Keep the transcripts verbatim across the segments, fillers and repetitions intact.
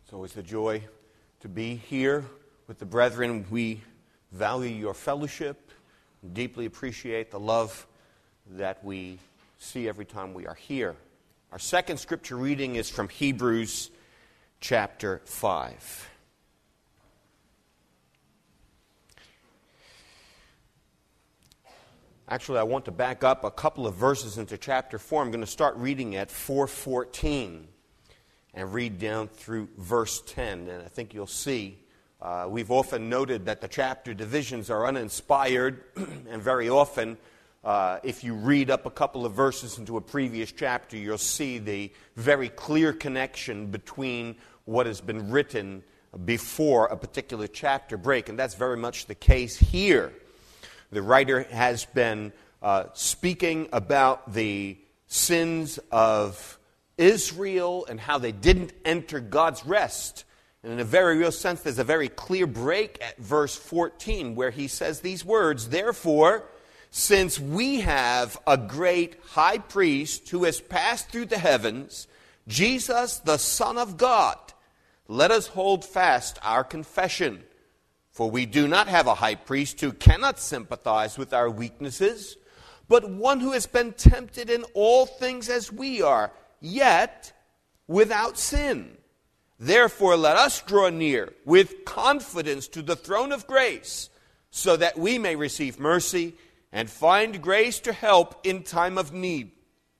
It's always a joy to be here with the brethren. We value your fellowship, and deeply appreciate the love that we see every time we are here. Our second scripture reading is from Hebrews chapter five. Actually, I want to back up a couple of verses into chapter four. I'm going to start reading at four fourteen and read down through verse ten. And I think you'll see, uh, we've often noted that the chapter divisions are uninspired, and very often, uh, if you read up a couple of verses into a previous chapter, you'll see the very clear connection between what has been written before a particular chapter break. And that's very much the case here. The writer has been uh, speaking about the sins of Israel and how they didn't enter God's rest. And in a very real sense, there's a very clear break at verse fourteen where he says these words, "Therefore, since we have a great high priest who has passed through the heavens, Jesus, the Son of God, let us hold fast our confession. For we do not have a high priest who cannot sympathize with our weaknesses, but one who has been tempted in all things as we are, yet without sin. Therefore let us draw near with confidence to the throne of grace, so that we may receive mercy and find grace to help in time of need.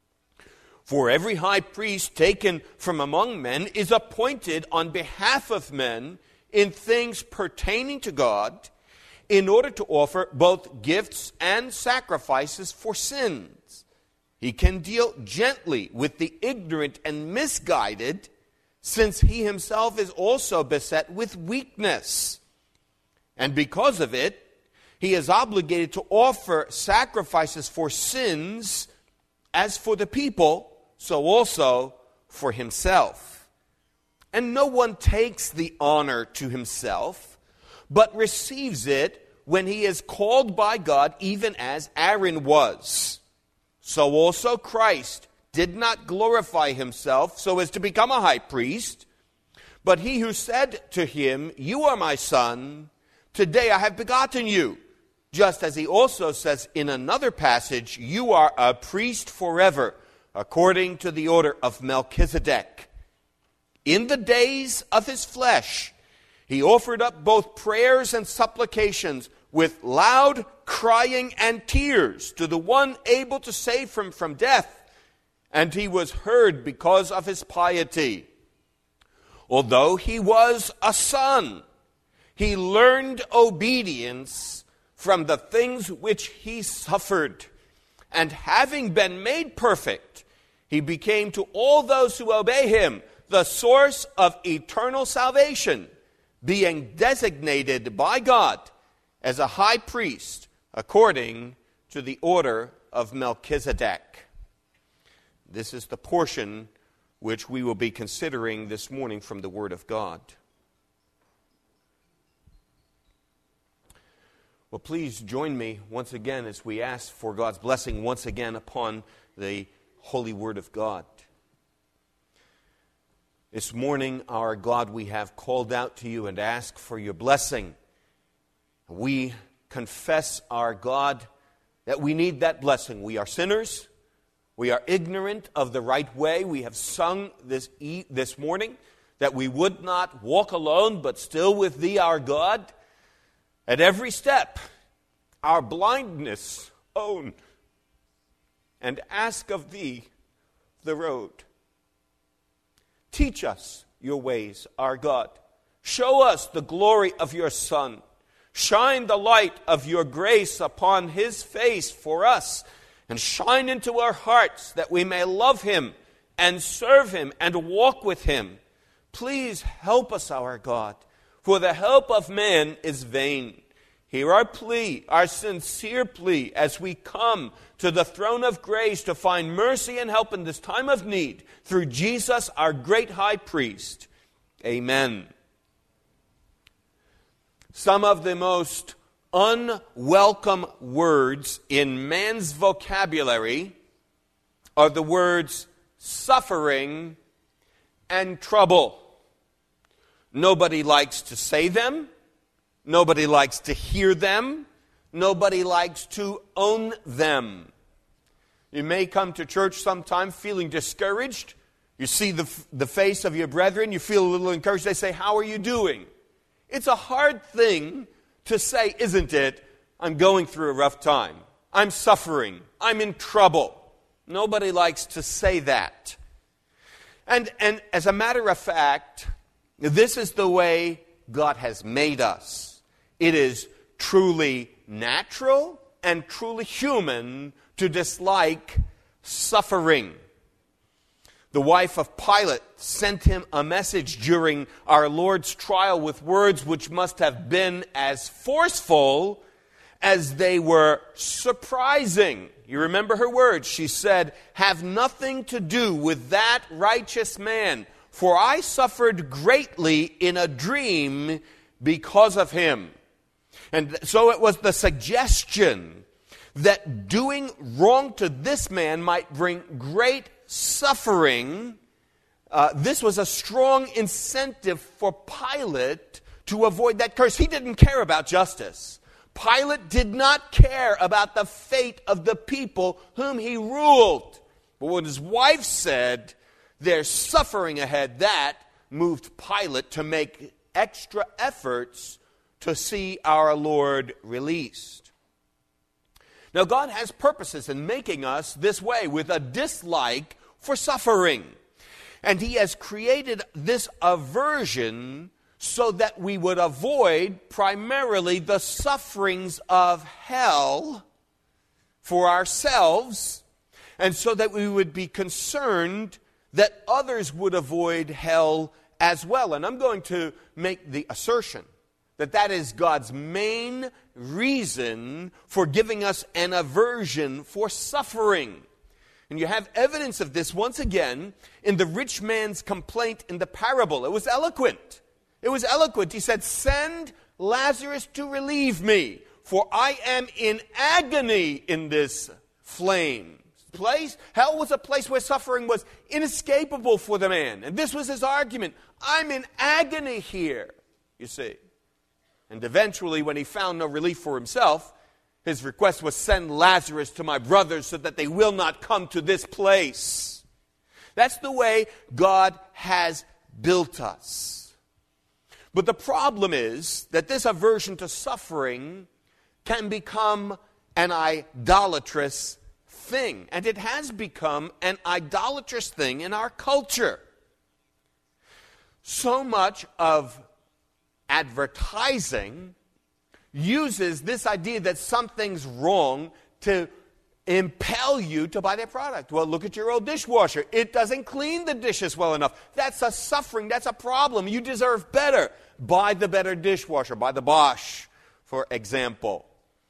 For every high priest taken from among men is appointed on behalf of men in things pertaining to God, in order to offer both gifts and sacrifices for sins. He can deal gently with the ignorant and misguided, since he himself is also beset with weakness. And because of it, he is obligated to offer sacrifices for sins, as for the people, so also for himself. And no one takes the honor to himself, but receives it when he is called by God, even as Aaron was. So also Christ did not glorify himself so as to become a high priest, but he who said to him, 'You are my son, today I have begotten you,' just as he also says in another passage, 'You are a priest forever, according to the order of Melchizedek.' In the days of his flesh, he offered up both prayers and supplications with loud crying and tears to the one able to save him from death, and he was heard because of his piety. Although he was a son, he learned obedience from the things which he suffered, and having been made perfect, he became to all those who obey him the source of eternal salvation, being designated by God as a high priest according to the order of Melchizedek." This is the portion which we will be considering this morning from the Word of God. Well, please join me once again as we ask for God's blessing once again upon the holy Word of God. This morning, our God, we have called out to you and asked for your blessing. We confess, our God, that we need that blessing. We are sinners. We are ignorant of the right way. We have sung this e- this morning that we would not walk alone, but still with thee, our God. At every step, our blindness own and ask of thee the road. Teach us your ways, our God. Show us the glory of your Son. Shine the light of your grace upon his face for us, and shine into our hearts that we may love him and serve him and walk with him. Please help us, our God, for the help of man is vain. Hear our plea, our sincere plea, as we come to the throne of grace to find mercy and help in this time of need, through Jesus, our great high priest. Amen. Some of the most unwelcome words in man's vocabulary are the words suffering and trouble. Nobody likes to say them. Nobody likes to hear them. Nobody likes to own them. You may come to church sometime feeling discouraged. You see the, the face of your brethren. You feel a little encouraged. They say, "How are you doing?" It's a hard thing to say, isn't it? I'm going through a rough time. I'm suffering. I'm in trouble. Nobody likes to say that. And, and as a matter of fact, this is the way God has made us. It is truly natural and truly human to dislike suffering. The wife of Pilate sent him a message during our Lord's trial with words which must have been as forceful as they were surprising. You remember her words. She said, "Have nothing to do with that righteous man, for I suffered greatly in a dream because of him." And so it was the suggestion that doing wrong to this man might bring great suffering. Uh, this was a strong incentive for Pilate to avoid that curse. He didn't care about justice. Pilate did not care about the fate of the people whom he ruled. But when his wife said, "There's suffering ahead," that moved Pilate to make extra efforts to see our Lord released. Now, God has purposes in making us this way, with a dislike for suffering. And He has created this aversion so that we would avoid primarily the sufferings of hell for ourselves, and so that we would be concerned that others would avoid hell as well. And I'm going to make the assertion that that is God's main reason for giving us an aversion for suffering. And you have evidence of this once again in the rich man's complaint in the parable. It was eloquent. It was eloquent. He said, "Send Lazarus to relieve me, for I am in agony in this flame." Place. Hell was a place where suffering was inescapable for the man. And this was his argument. I'm in agony here, you see. And eventually, when he found no relief for himself, his request was, "Send Lazarus to my brothers so that they will not come to this place." That's the way God has built us. But the problem is that this aversion to suffering can become an idolatrous thing. And it has become an idolatrous thing in our culture. So much of advertising uses this idea that something's wrong to impel you to buy their product. Well, look at your old dishwasher. It doesn't clean the dishes well enough. That's a suffering. That's a problem. You deserve better. Buy the better dishwasher. Buy the Bosch, for example.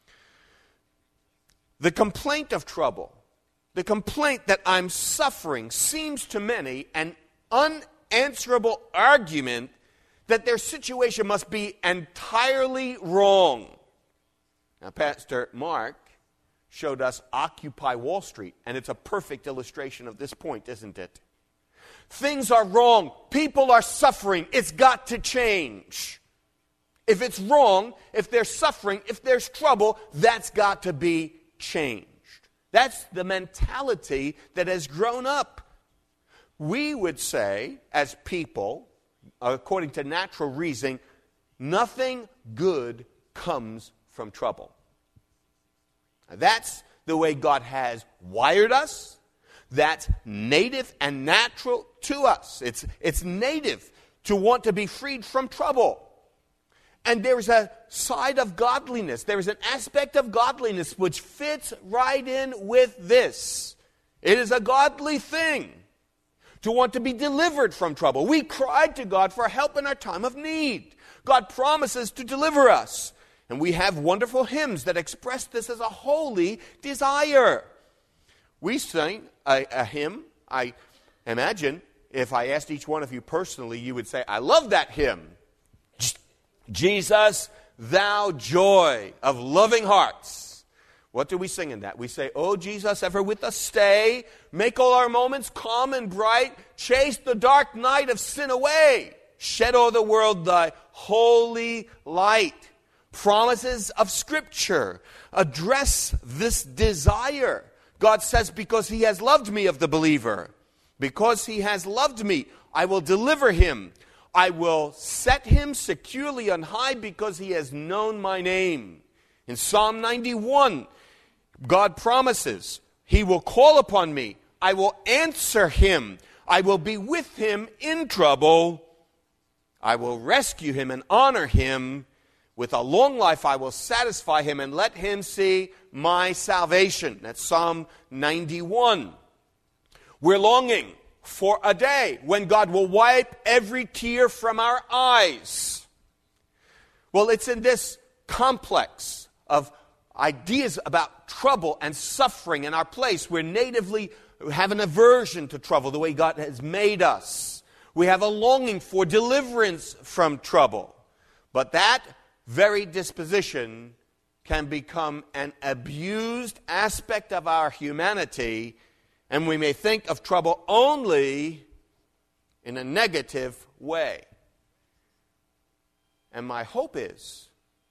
The complaint of trouble, the complaint that I'm suffering, seems to many an unanswerable argument that their situation must be entirely wrong. Now, Pastor Mark showed us Occupy Wall Street, and it's a perfect illustration of this point, isn't it? Things are wrong. People are suffering. It's got to change. If it's wrong, if there's suffering, if there's trouble, that's got to be changed. That's the mentality that has grown up. We would say, as people, according to natural reasoning, nothing good comes from trouble. That's the way God has wired us. That's native and natural to us. It's, it's native to want to be freed from trouble. And there's a side of godliness. There is an aspect of godliness which fits right in with this. It is a godly thing to want to be delivered from trouble. We cried to God for help in our time of need. God promises to deliver us. And we have wonderful hymns that express this as a holy desire. We sing a, a hymn. I imagine if I asked each one of you personally, you would say, "I love that hymn. Jesus, thou joy of loving hearts." What do we sing in that? We say, "Oh, Jesus, ever with us stay. Make all our moments calm and bright. Chase the dark night of sin away." Shed o'er the world thy holy light. Promises of Scripture address this desire. God says, because he has loved me, of the believer. Because he has loved me, I will deliver him. I will set him securely on high because he has known my name. In Psalm ninety-one, God promises, he will call upon me. I will answer him. I will be with him in trouble. I will rescue him and honor him. With a long life I will satisfy him and let him see my salvation. That's Psalm ninety-one. We're longing for a day when God will wipe every tear from our eyes. Well, it's in this complex of ideas about trouble and suffering in our place. We're natively have an aversion to trouble, the way God has made us. We have a longing for deliverance from trouble. But that very disposition can become an abused aspect of our humanity, and we may think of trouble only in a negative way. And my hope is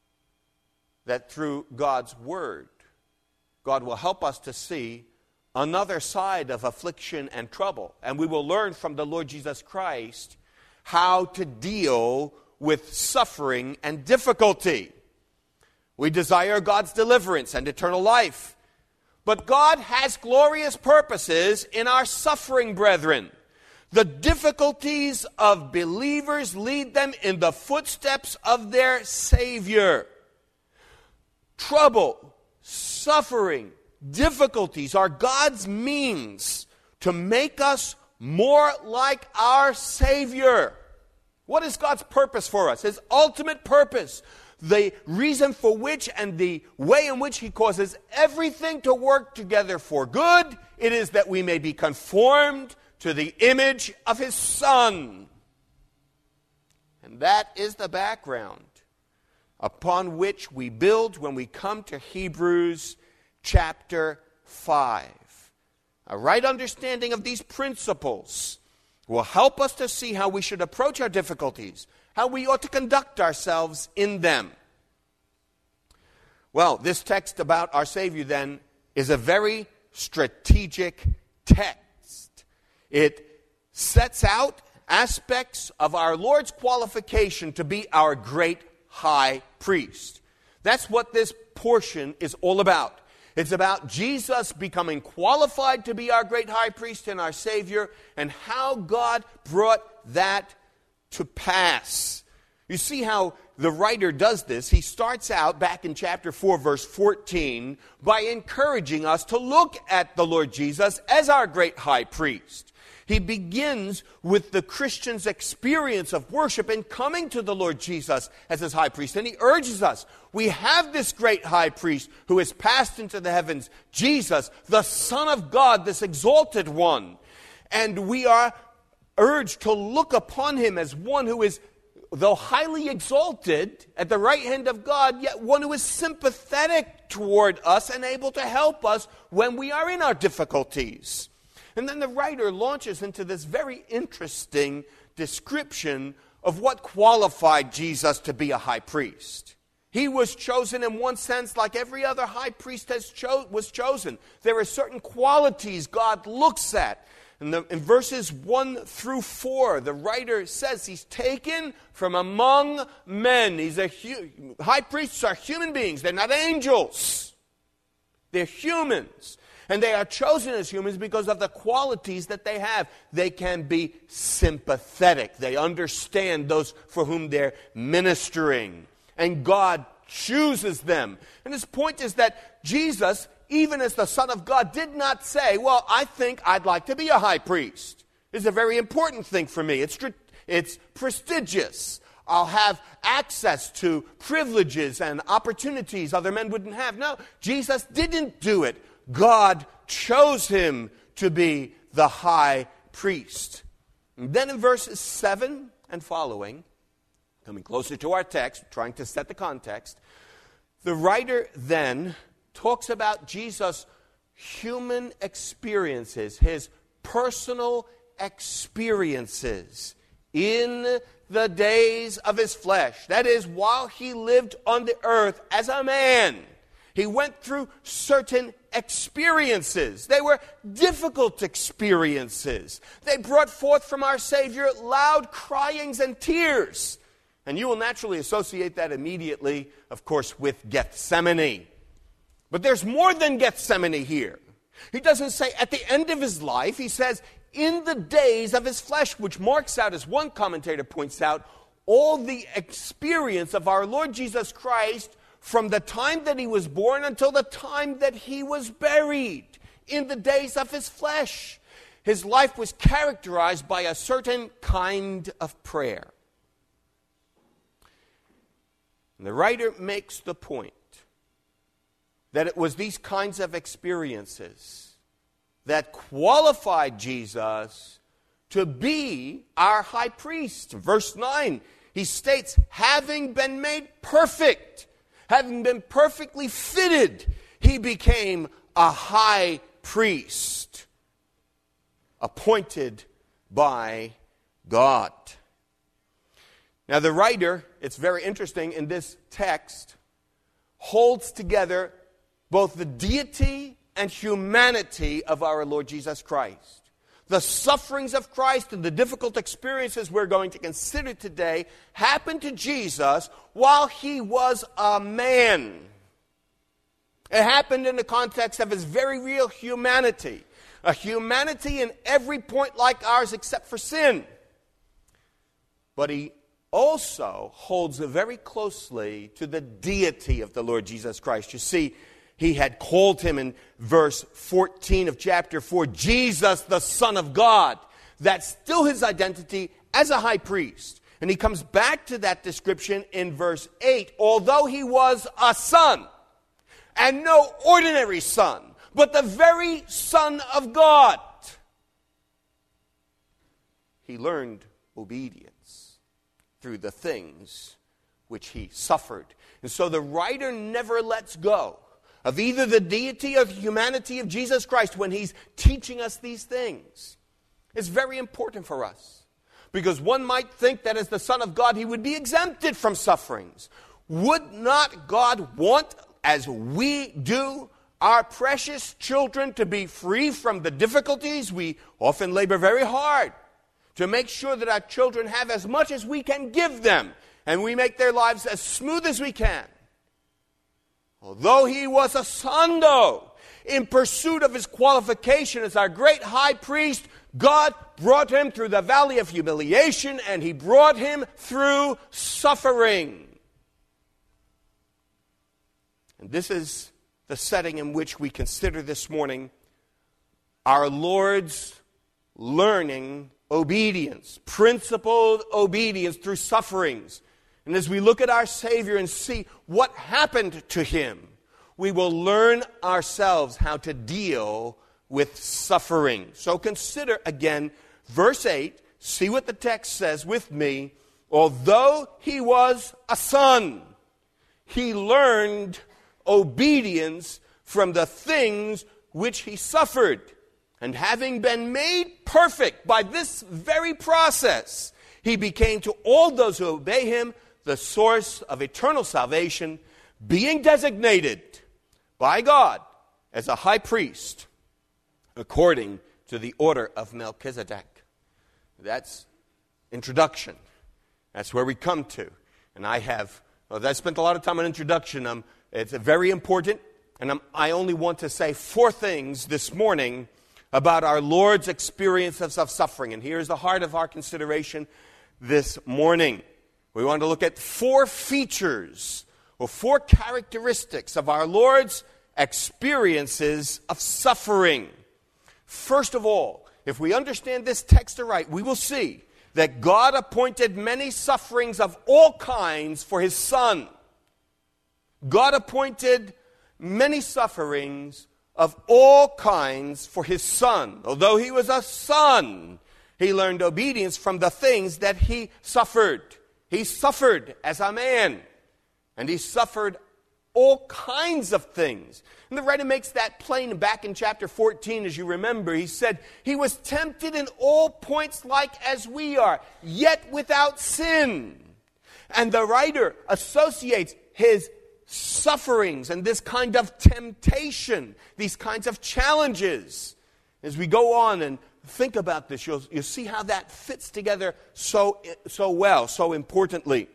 that through God's Word, God will help us to see another side of affliction and trouble. And we will learn from the Lord Jesus Christ how to deal with suffering and difficulty. We desire God's deliverance and eternal life. But God has glorious purposes in our suffering, brethren. The difficulties of believers lead them in the footsteps of their Savior. Trouble, suffering, difficulties are God's means to make us more like our Savior. What is God's purpose for us? His ultimate purpose, the reason for which and the way in which he causes everything to work together for good, it is that we may be conformed to the image of his Son. And that is the background upon which we build when we come to Hebrews chapter five. A right understanding of these principles will help us to see how we should approach our difficulties, how we ought to conduct ourselves in them. Well, this text about our Savior, then, is a very strategic text. It sets out aspects of our Lord's qualification to be our great high priest. That's what this portion is all about. It's about Jesus becoming qualified to be our great high priest and our Savior, and how God brought that to pass. You see how the writer does this. He starts out back in chapter four, verse fourteen, by encouraging us to look at the Lord Jesus as our great high priest. He begins with the Christian's experience of worship and coming to the Lord Jesus as his high priest. And he urges us, we have this great high priest who has passed into the heavens, Jesus, the Son of God, this exalted one. And we are urged to look upon him as one who is, though highly exalted at the right hand of God, yet one who is sympathetic toward us and able to help us when we are in our difficulties. And then the writer launches into this very interesting description of what qualified Jesus to be a high priest. He was chosen in one sense like every other high priest has cho- was chosen. There are certain qualities God looks at. And the, in verses one through four, the writer says he's taken from among men. He's a hu- high priests are human beings. They're not angels. They're humans. And they are chosen as humans because of the qualities that they have. They can be sympathetic. They understand those for whom they're ministering. And God chooses them. And his point is that Jesus, even as the Son of God, did not say, well, I think I'd like to be a high priest. It's a very important thing for me. It's, it's prestigious. I'll have access to privileges and opportunities other men wouldn't have. No, Jesus didn't do it. God chose him to be the high priest. And then in verses seven and following, coming closer to our text, trying to set the context, the writer then talks about Jesus' human experiences, his personal experiences in the days of his flesh. That is, while he lived on the earth as a man, he went through certain experiences. They were difficult experiences. They brought forth from our Savior loud cryings and tears. And you will naturally associate that immediately, of course, with Gethsemane. But there's more than Gethsemane here. He doesn't say at the end of his life. He says in the days of his flesh, which marks out, as one commentator points out, all the experience of our Lord Jesus Christ from the time that he was born until the time that he was buried, in the days of his flesh. His life was characterized by a certain kind of prayer. And the writer makes the point that it was these kinds of experiences that qualified Jesus to be our high priest. Verse nine, he states, having been made perfect, having been perfectly fitted, he became a high priest, appointed by God. Now the writer, it's very interesting, in this text, holds together both the deity and humanity of our Lord Jesus Christ. The sufferings of Christ and the difficult experiences we're going to consider today happened to Jesus while he was a man. It happened in the context of his very real humanity. A humanity in every point like ours except for sin. But he also holds very closely to the deity of the Lord Jesus Christ. You see, he had called him in verse fourteen of chapter four, Jesus, the Son of God. That's still his identity as a high priest. And he comes back to that description in verse eight. Although he was a son, and no ordinary son, but the very Son of God, he learned obedience through the things which he suffered. And so the writer never lets go of either the deity or the humanity of Jesus Christ when he's teaching us these things. It's very important for us, because one might think that as the Son of God, he would be exempted from sufferings. Would not God want, as we do, our precious children to be free from the difficulties? We often labor very hard to make sure that our children have as much as we can give them, and we make their lives as smooth as we can. Although he was a son, though, in pursuit of his qualification as our great high priest, God brought him through the valley of humiliation, and he brought him through suffering. And this is the setting in which we consider this morning our Lord's learning obedience, principled obedience through sufferings. And as we look at our Savior and see what happened to him, we will learn ourselves how to deal with suffering. So consider again verse eight. See what the text says with me. Although he was a son, he learned obedience from the things which he suffered. And having been made perfect by this very process, he became to all those who obey him the source of eternal salvation, being designated by God as a high priest according to the order of Melchizedek. That's introduction. That's where we come to. And I have, well, I spent a lot of time on introduction. Um, it's very important. And I'm, I only want to say four things this morning about our Lord's experiences of suffering. And here's the heart of our consideration this morning. We want to look at four features or four characteristics of our Lord's experiences of suffering. First of all, if we understand this text aright, we will see that God appointed many sufferings of all kinds for his Son. God appointed many sufferings of all kinds for his Son. Although he was a son, he learned obedience from the things that he suffered. He suffered as a man, and he suffered all kinds of things. And the writer makes that plain back in chapter fourteen, as you remember. He said, he was tempted in all points like as we are, yet without sin. And the writer associates his sufferings and this kind of temptation, these kinds of challenges. As we go on and think about this, you'll, you'll see how that fits together so, so well, so importantly.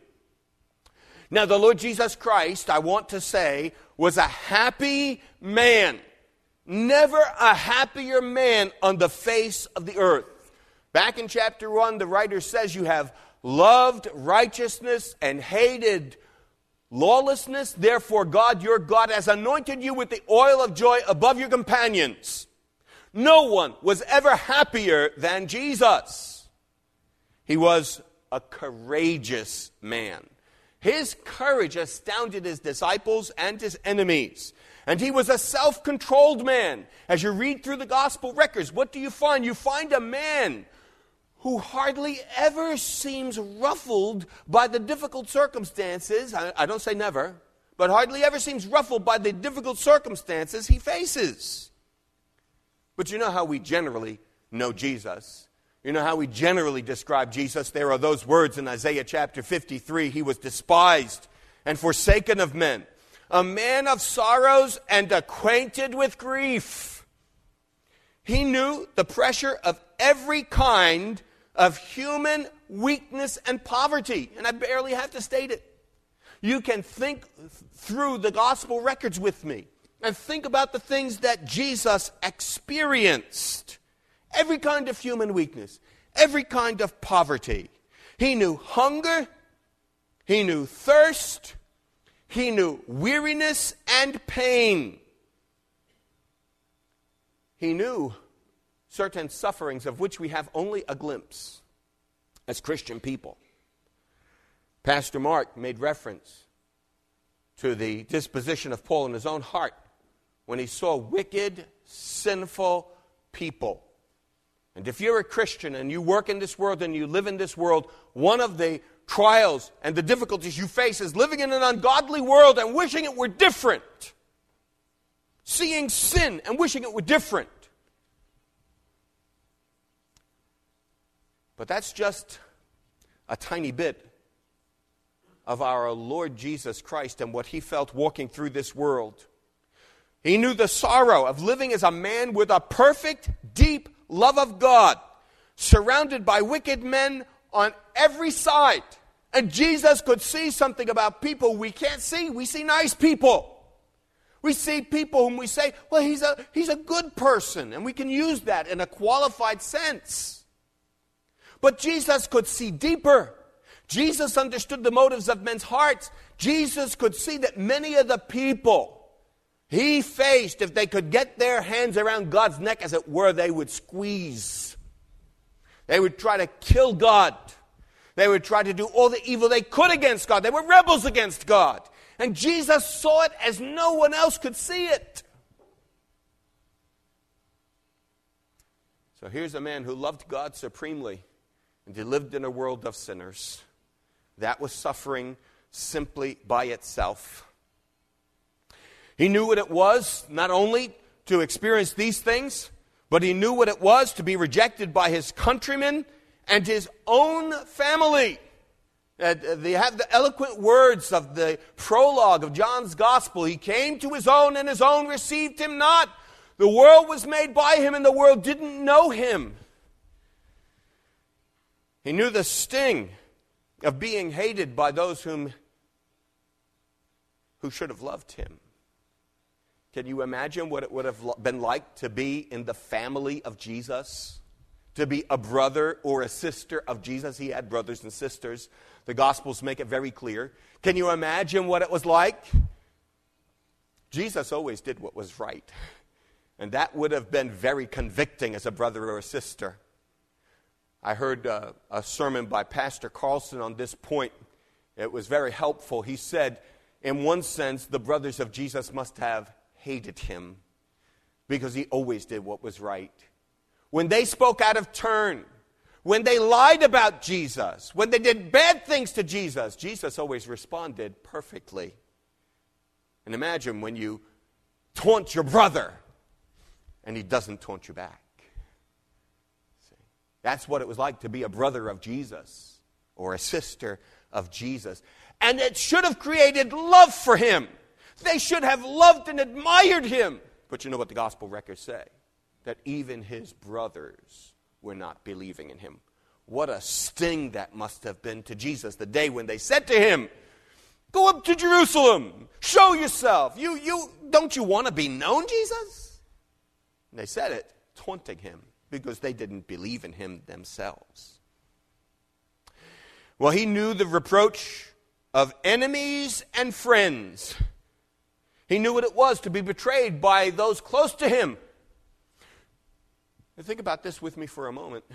Now, the Lord Jesus Christ, I want to say, was a happy man. Never a happier man on the face of the earth. Back in chapter one, the writer says you have loved righteousness and hated lawlessness. Therefore, God, your God, has anointed you with the oil of joy above your companions. No one was ever happier than Jesus. He was a courageous man. His courage astounded his disciples and his enemies. And he was a self-controlled man. As you read through the gospel records, what do you find? You find a man who hardly ever seems ruffled by the difficult circumstances. I, I don't say never, but hardly ever seems ruffled by the difficult circumstances he faces. But you know how we generally know Jesus. You know how we generally describe Jesus. There are those words in Isaiah chapter fifty-three. He was despised and forsaken of men, a man of sorrows and acquainted with grief. He knew the pressure of every kind of human weakness and poverty. And I barely have to state it. You can think through the gospel records with me and think about the things that Jesus experienced. Every kind of human weakness, every kind of poverty. He knew hunger, he knew thirst, he knew weariness and pain. He knew certain sufferings of which we have only a glimpse as Christian people. Pastor Mark made reference to the disposition of Paul in his own heart when he saw wicked, sinful people. And if you're a Christian and you work in this world and you live in this world, one of the trials and the difficulties you face is living in an ungodly world and wishing it were different. Seeing sin and wishing it were different. But that's just a tiny bit of our Lord Jesus Christ and what he felt walking through this world. He knew the sorrow of living as a man with a perfect, deep love of God, surrounded by wicked men on every side. And Jesus could see something about people we can't see. We see nice people. We see people whom we say, well, he's a, he's a good person. And we can use that in a qualified sense. But Jesus could see deeper. Jesus understood the motives of men's hearts. Jesus could see that many of the people he faced, if they could get their hands around God's neck, as it were, they would squeeze. They would try to kill God. They would try to do all the evil they could against God. They were rebels against God. And Jesus saw it as no one else could see it. So here's a man who loved God supremely, and he lived in a world of sinners. That was suffering simply by itself. He knew what it was, not only to experience these things, but he knew what it was to be rejected by his countrymen and his own family. Uh, they have the eloquent words of the prologue of John's Gospel. He came to his own, and his own received him not. The world was made by him, and the world didn't know him. He knew the sting of being hated by those whom who should have loved him. Can you imagine what it would have been like to be in the family of Jesus? To be a brother or a sister of Jesus? He had brothers and sisters. The Gospels make it very clear. Can you imagine what it was like? Jesus always did what was right. And that would have been very convicting as a brother or a sister. I heard uh, a sermon by Pastor Carlson on this point. It was very helpful. He said, in one sense, the brothers of Jesus must have hated him because he always did what was right. When they spoke out of turn, when they lied about Jesus, when they did bad things to Jesus, Jesus always responded perfectly. And imagine when you taunt your brother and he doesn't taunt you back. See? That's what it was like to be a brother of Jesus or a sister of Jesus. And it should have created love for him. They should have loved and admired him. But you know what the gospel records say? That even his brothers were not believing in him. What a sting that must have been to Jesus the day when they said to him, "Go up to Jerusalem, show yourself. You, you, don't you want to be known, Jesus?" And they said it, taunting him, because they didn't believe in him themselves. Well, he knew the reproach of enemies and friends. He knew what it was to be betrayed by those close to him. Now think about this with me for a moment.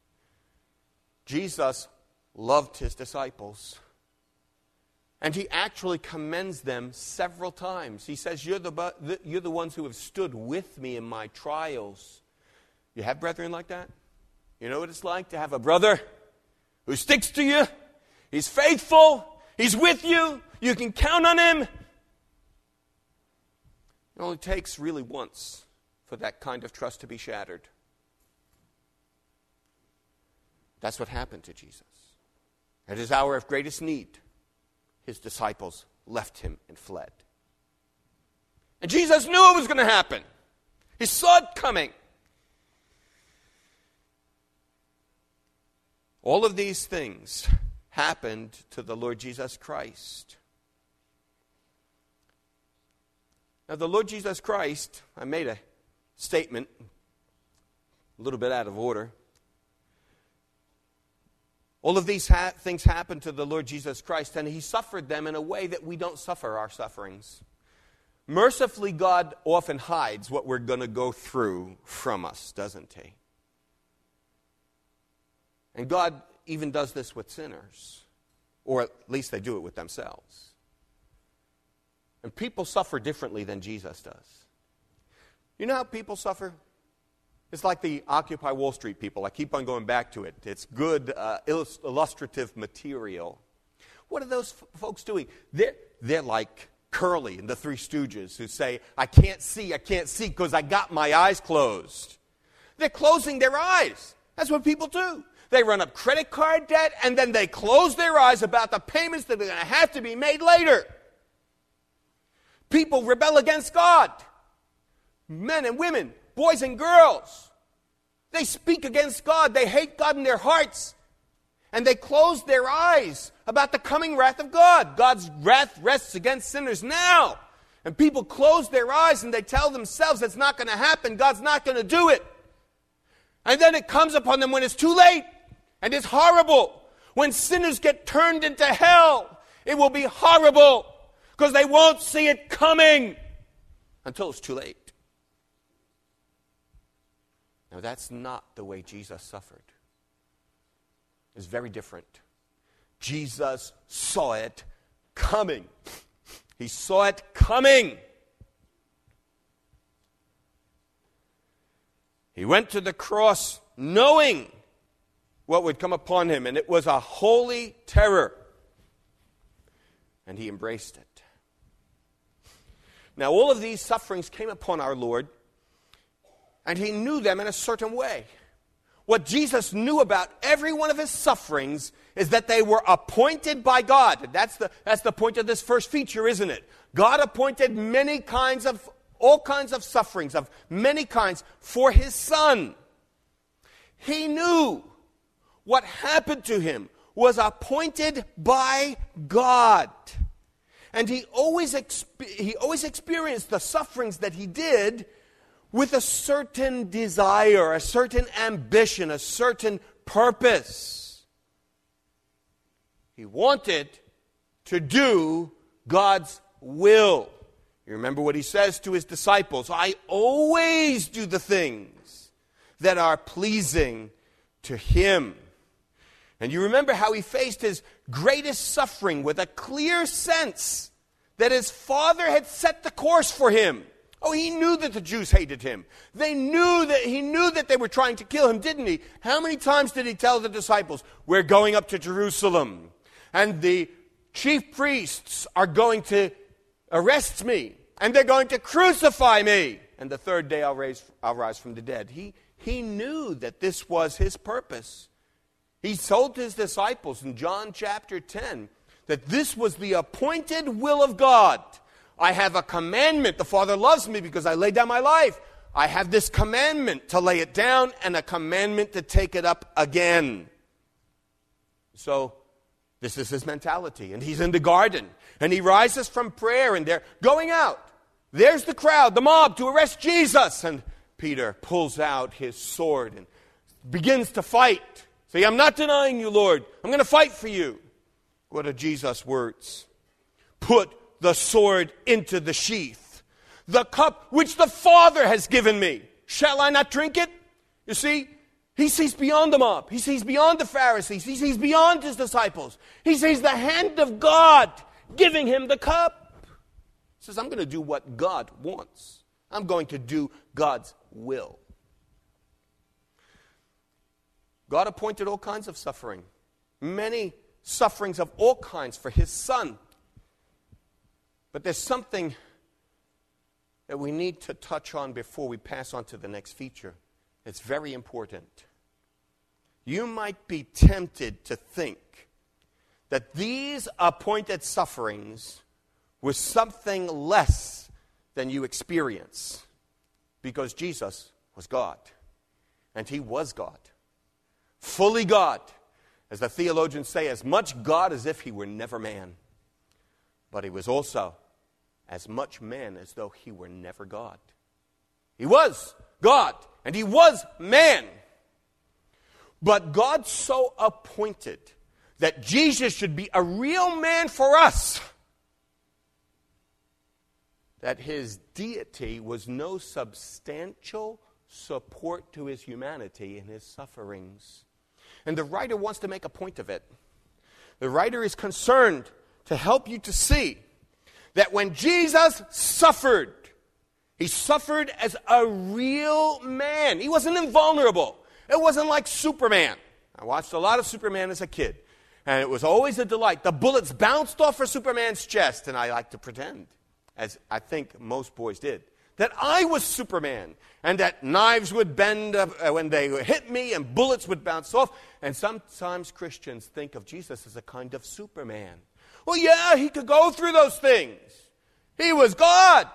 Jesus loved his disciples. And he actually commends them several times. He says, you're the, you're the ones who have stood with me in my trials. You have brethren like that? You know what it's like to have a brother who sticks to you? He's faithful. He's with you. You can count on him. It only takes really once for that kind of trust to be shattered. That's what happened to Jesus. At his hour of greatest need, his disciples left him and fled. And Jesus knew it was going to happen. He saw it coming. All of these things happened to the Lord Jesus Christ. Now, the Lord Jesus Christ, I made a statement, a little bit out of order. All of these ha- things happened to the Lord Jesus Christ, and he suffered them in a way that we don't suffer our sufferings. Mercifully, God often hides what we're going to go through from us, doesn't he? And God even does this with sinners, or at least they do it with themselves. And people suffer differently than Jesus does. You know how people suffer? It's like the Occupy Wall Street people. I keep on going back to it. It's good, uh, illust- illustrative material. What are those f- folks doing? They're, they're like Curly and the Three Stooges who say, I can't see, I can't see because I got my eyes closed. They're closing their eyes. That's what people do. They run up credit card debt and then they close their eyes about the payments that are going to have to be made later. People rebel against God. Men and women, boys and girls. They speak against God. They hate God in their hearts. And they close their eyes about the coming wrath of God. God's wrath rests against sinners now. And people close their eyes and they tell themselves it's not going to happen. God's not going to do it. And then it comes upon them when it's too late. And it's horrible. When sinners get turned into hell, it will be horrible. Because they won't see it coming until it's too late. Now, that's not the way Jesus suffered. It's very different. Jesus saw it coming. He saw it coming. He went to the cross knowing what would come upon him, and it was a holy terror. And he embraced it. Now, all of these sufferings came upon our Lord, and he knew them in a certain way. What Jesus knew about every one of his sufferings is that they were appointed by God. That's the, that's the point of this first feature, isn't it? God appointed many kinds of, all kinds of sufferings, of many kinds, for his Son. He knew what happened to him was appointed by God. And he always, exp- he always experienced the sufferings that he did with a certain desire, a certain ambition, a certain purpose. He wanted to do God's will. You remember what he says to his disciples, I always do the things that are pleasing to him. And you remember how he faced his greatest suffering with a clear sense that his Father had set the course for him. Oh, he knew that the Jews hated him. They knew that he knew that they were trying to kill him, didn't he? How many times did he tell the disciples, we're going up to Jerusalem, and the chief priests are going to arrest me, and they're going to crucify me, and the third day I'll, raise, I'll rise from the dead. He, he knew that this was his purpose. He told his disciples in John chapter ten that this was the appointed will of God. I have a commandment. The Father loves me because I lay down my life. I have this commandment to lay it down and a commandment to take it up again. So this is his mentality. And he's in the garden. And he rises from prayer and they're going out. There's the crowd, the mob, to arrest Jesus. And Peter pulls out his sword and begins to fight. Say, I'm not denying you, Lord. I'm going to fight for you. What are Jesus' words? Put the sword into the sheath. The cup which the Father has given me, shall I not drink it? You see, he sees beyond the mob. He sees beyond the Pharisees. He sees beyond his disciples. He sees the hand of God giving him the cup. He says, I'm going to do what God wants. I'm going to do God's will. God appointed all kinds of suffering. Many sufferings of all kinds for his Son. But there's something that we need to touch on before we pass on to the next feature. It's very important. You might be tempted to think that these appointed sufferings were something less than you experience, because Jesus was God, and he was God. Fully God, as the theologians say, as much God as if he were never man. But he was also as much man as though he were never God. He was God, and he was man. But God so appointed that Jesus should be a real man for us, that his deity was no substantial support to his humanity in his sufferings. And the writer wants to make a point of it. The writer is concerned to help you to see that when Jesus suffered, he suffered as a real man. He wasn't invulnerable. It wasn't like Superman. I watched a lot of Superman as a kid, and it was always a delight. The bullets bounced off of Superman's chest, and I like to pretend, as I think most boys did, that I was Superman, and that knives would bend uh, when they hit me, and bullets would bounce off. And sometimes Christians think of Jesus as a kind of Superman. Well, yeah, he could go through those things. He was God.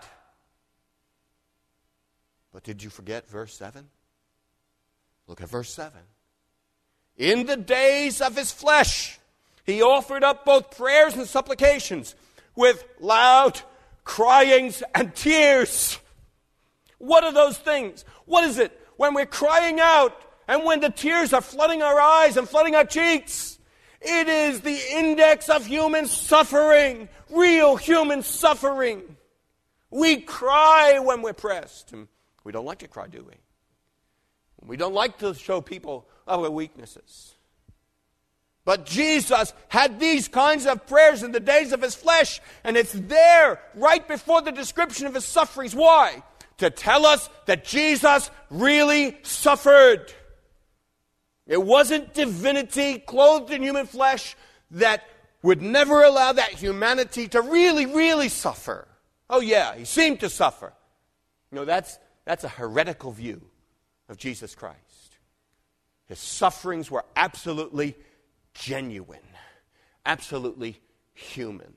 But did you forget verse seven? Look at verse seven. In the days of his flesh, he offered up both prayers and supplications with loud cryings and tears. What are those things? What is it? When we're crying out and when the tears are flooding our eyes and flooding our cheeks, it is the index of human suffering, real human suffering. We cry when we're pressed. And we don't like to cry, do we? We don't like to show people our weaknesses. But Jesus had these kinds of prayers in the days of his flesh, and it's there right before the description of his sufferings. Why? To tell us that Jesus really suffered. It wasn't divinity clothed in human flesh that would never allow that humanity to really, really suffer. Oh yeah, he seemed to suffer. No, that's, that's a heretical view of Jesus Christ. His sufferings were absolutely genuine, absolutely human.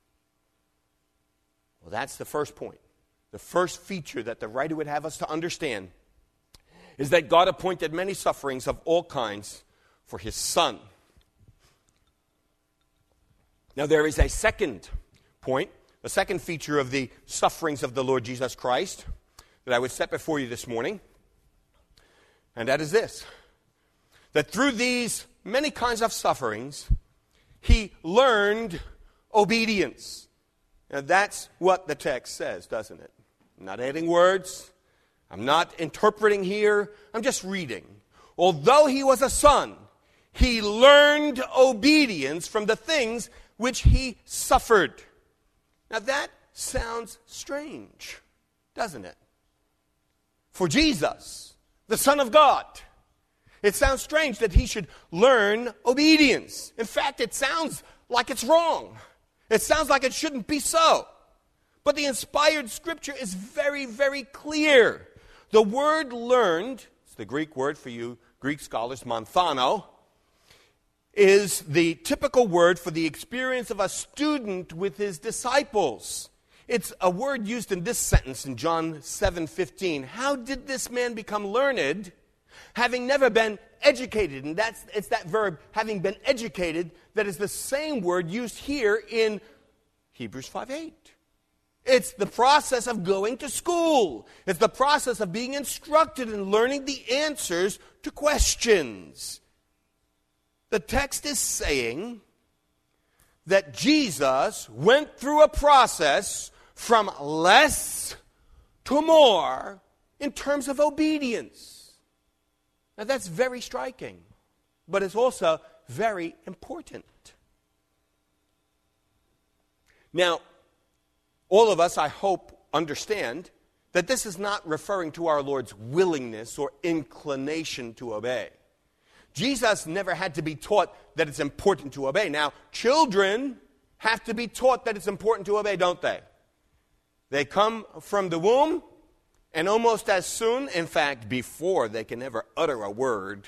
Well, that's the first point. The first feature that the writer would have us to understand is that God appointed many sufferings of all kinds for his Son. Now, there is a second point, a second feature of the sufferings of the Lord Jesus Christ that I would set before you this morning, and that is this: that through these many kinds of sufferings, he learned obedience. Now, that's what the text says, doesn't it? I'm not adding words. I'm not interpreting here. I'm just reading. Although he was a son, he learned obedience from the things which he suffered. Now, that sounds strange, doesn't it? For Jesus, the Son of God, it sounds strange that he should learn obedience. In fact, it sounds like it's wrong. It sounds like it shouldn't be so. But the inspired Scripture is very, very clear. The word learned, it's the Greek word for you Greek scholars, manthano, is the typical word for the experience of a student with his disciples. It's a word used in this sentence in John seven fifteen. How did this man become learned, having never been educated? And that's it's that verb, having been educated, that is the same word used here in Hebrews five eight. It's the process of going to school. It's the process of being instructed and learning the answers to questions. The text is saying that Jesus went through a process from less to more in terms of obedience. Now that's very striking, but it's also very important. Now, all of us, I hope, understand that this is not referring to our Lord's willingness or inclination to obey. Jesus never had to be taught that it's important to obey. Now, children have to be taught that it's important to obey, don't they? They come from the womb, and almost as soon, in fact, before they can ever utter a word,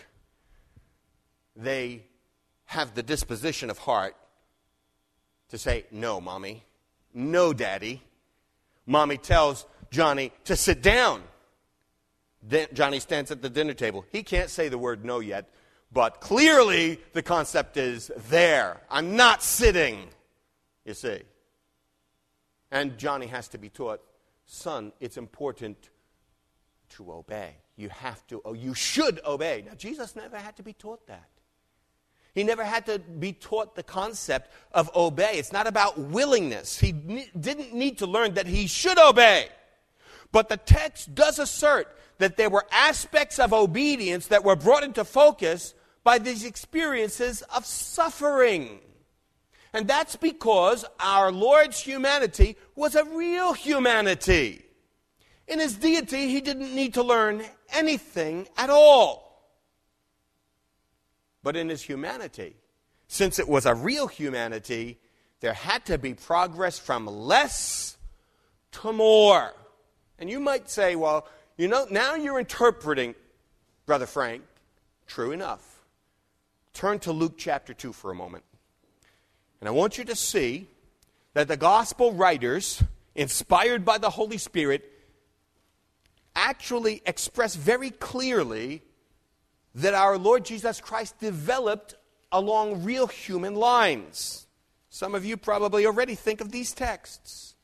they have the disposition of heart to say, "No, Mommy. No, Daddy." Mommy tells Johnny to sit down. Then Johnny stands at the dinner table. He can't say the word no yet, but clearly the concept is there. I'm not sitting, you see. And Johnny has to be taught, "Son, it's important to obey. You have to, oh, you should obey." Now, Jesus never had to be taught that. He never had to be taught the concept of obey. It's not about willingness. He ne- didn't need to learn that he should obey. But the text does assert that there were aspects of obedience that were brought into focus by these experiences of suffering. And that's because our Lord's humanity was a real humanity. In his deity, he didn't need to learn anything at all. But in his humanity, since it was a real humanity, there had to be progress from less to more. And you might say, well, you know, now you're interpreting, Brother Frank. True enough. Turn to Luke chapter two for a moment. And I want you to see that the gospel writers, inspired by the Holy Spirit, actually express very clearly that our Lord Jesus Christ developed along real human lines. Some of you probably already think of these texts.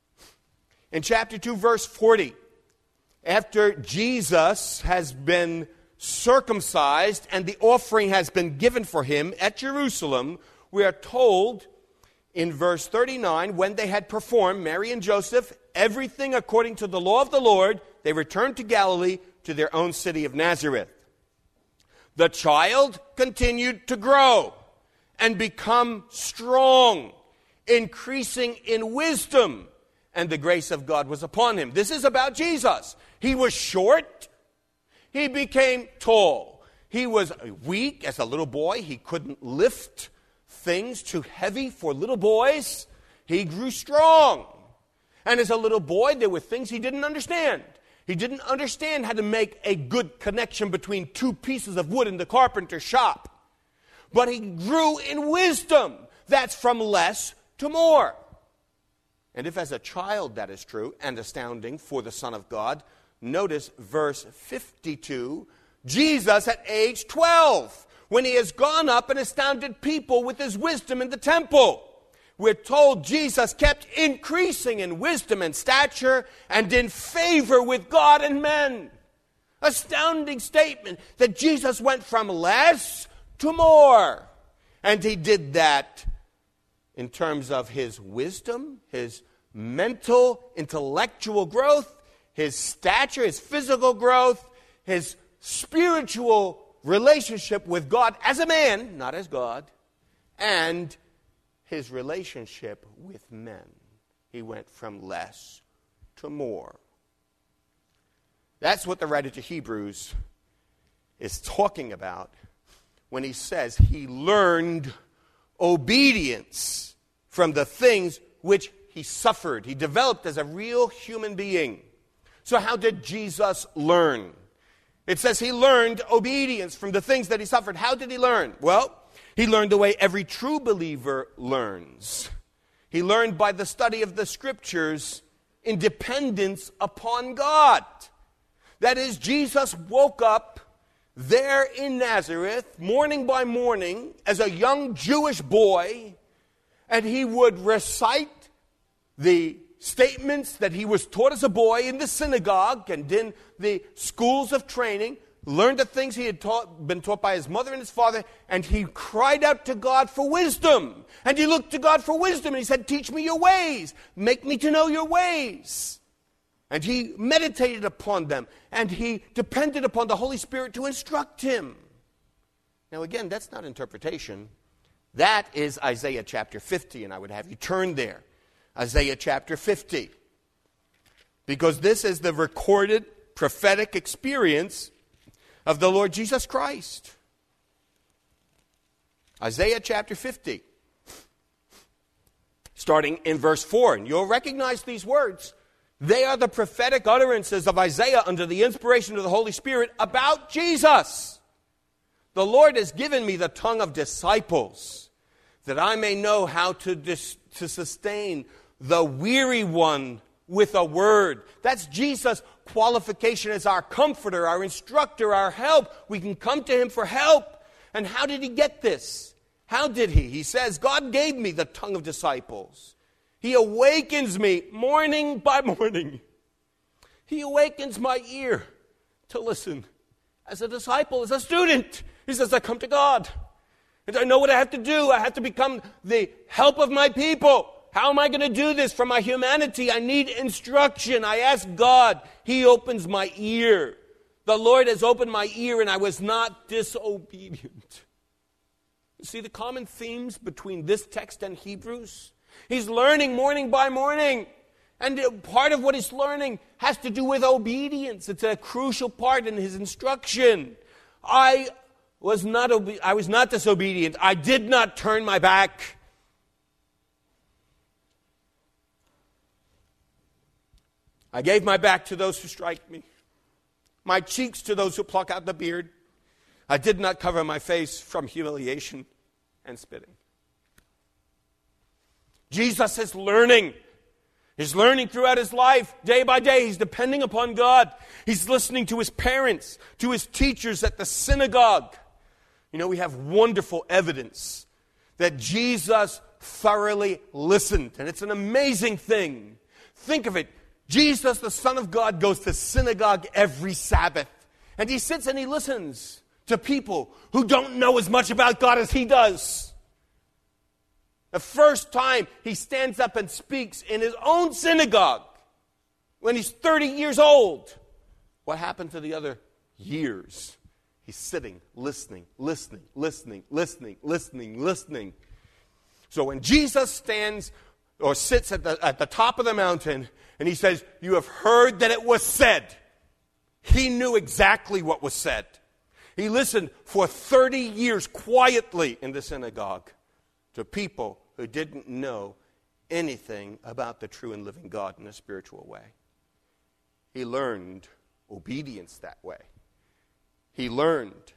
In chapter two, verse forty, after Jesus has been circumcised and the offering has been given for him at Jerusalem, we are told in verse thirty-nine, when they had performed, Mary and Joseph, everything according to the law of the Lord, they returned to Galilee, to their own city of Nazareth. The child continued to grow and become strong, increasing in wisdom, and the grace of God was upon him. This is about Jesus. He was short. He became tall. He was weak as a little boy. He couldn't lift things too heavy for little boys. He grew strong. And as a little boy, there were things he didn't understand. He didn't understand how to make a good connection between two pieces of wood in the carpenter's shop. But he grew in wisdom. That's from less to more. And if as a child that is true, and astounding for the Son of God, notice verse fifty-two, Jesus at age twelve, when he has gone up and astounded people with his wisdom in the temple. We're told Jesus kept increasing in wisdom and stature and in favor with God and men. Astounding statement that Jesus went from less to more. And he did that in terms of his wisdom, his mental, intellectual growth, his stature, his physical growth, his spiritual relationship with God as a man, not as God, and his relationship with men. He went from less to more. That's what the writer to Hebrews is talking about when he says he learned obedience from the things which he suffered. He developed as a real human being. So how did Jesus learn? It says he learned obedience from the things that he suffered. How did he learn? Well, he learned the way every true believer learns. He learned by the study of the Scriptures in dependence upon God. That is, Jesus woke up there in Nazareth, morning by morning, as a young Jewish boy, and he would recite the statements that he was taught as a boy in the synagogue and in the schools of training, learned the things he had taught, been taught by his mother and his father, and he cried out to God for wisdom. And he looked to God for wisdom, and he said, teach me your ways. Make me to know your ways. And he meditated upon them, and he depended upon the Holy Spirit to instruct him. Now again, that's not interpretation. That is Isaiah chapter fifty, and I would have you turn there. Isaiah chapter fifty. Because this is the recorded prophetic experience of the Lord Jesus Christ. Isaiah chapter fifty. Starting in verse four. And you'll recognize these words. They are the prophetic utterances of Isaiah under the inspiration of the Holy Spirit about Jesus. The Lord has given me the tongue of disciples, that I may know how to, dis- to sustain the weary one with a word. That's Jesus' qualification as our comforter, our instructor, our help. We can come to him for help. And how did he get this? How did he? He says, God gave me the tongue of disciples. He awakens me morning by morning. He awakens my ear to listen. As a disciple, as a student, he says, I come to God. And I know what I have to do. I have to become the help of my people. How am I going to do this for my humanity? I need instruction. I ask God. He opens my ear. The Lord has opened my ear, and I was not disobedient. You see the common themes between this text and Hebrews? He's learning morning by morning. And part of what he's learning has to do with obedience. It's a crucial part in his instruction. I was not obe- I was not disobedient. I did not turn my back. I gave my back to those who strike me, my cheeks to those who pluck out the beard. I did not cover my face from humiliation and spitting. Jesus is learning. He's learning throughout his life, day by day. He's depending upon God. He's listening to his parents, to his teachers at the synagogue. You know, we have wonderful evidence that Jesus thoroughly listened. And it's an amazing thing. Think of it. Jesus, the Son of God, goes to synagogue every Sabbath. And he sits and he listens to people who don't know as much about God as he does. The first time he stands up and speaks in his own synagogue when he's thirty years old. What happened to the other years? He's sitting, listening, listening, listening, listening, listening, listening. So when Jesus stands or sits at the, at the top of the mountain and he says, you have heard that it was said, he knew exactly what was said. He listened for thirty years quietly in the synagogue to people who didn't know anything about the true and living God in a spiritual way. He learned obedience that way. He learned.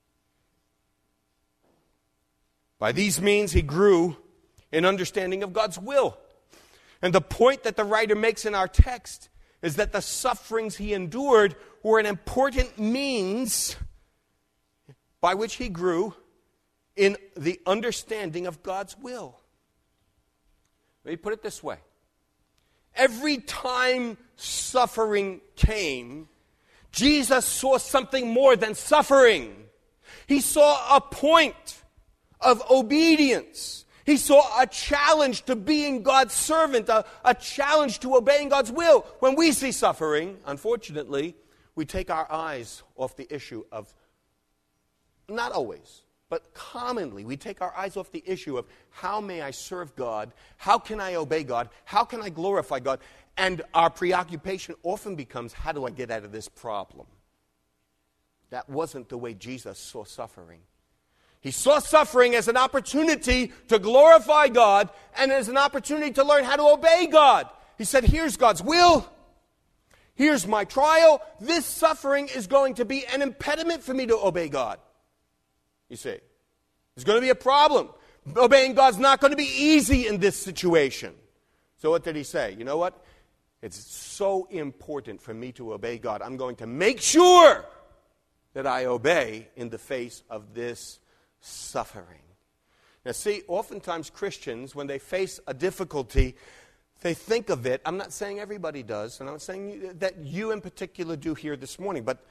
By these means, he grew in understanding of God's will. And the point that the writer makes in our text is that the sufferings he endured were an important means by which he grew in the understanding of God's will. Let me put it this way. Every time suffering came, Jesus saw something more than suffering. He saw a point of obedience. He saw a challenge to being God's servant, a, a challenge to obeying God's will. When we see suffering, unfortunately, we take our eyes off the issue of, not always, but commonly, we take our eyes off the issue of how may I serve God? How can I obey God? How can I glorify God? And our preoccupation often becomes, how do I get out of this problem? That wasn't the way Jesus saw suffering. He saw suffering as an opportunity to glorify God and as an opportunity to learn how to obey God. He said, here's God's will. Here's my trial. This suffering is going to be an impediment for me to obey God. You see, there's going to be a problem. Obeying God's not going to be easy in this situation. So what did he say? You know what? It's so important for me to obey God. I'm going to make sure that I obey in the face of this suffering. Now see, oftentimes Christians, when they face a difficulty, they think of it, I'm not saying everybody does, and I'm not saying that you in particular do here this morning, but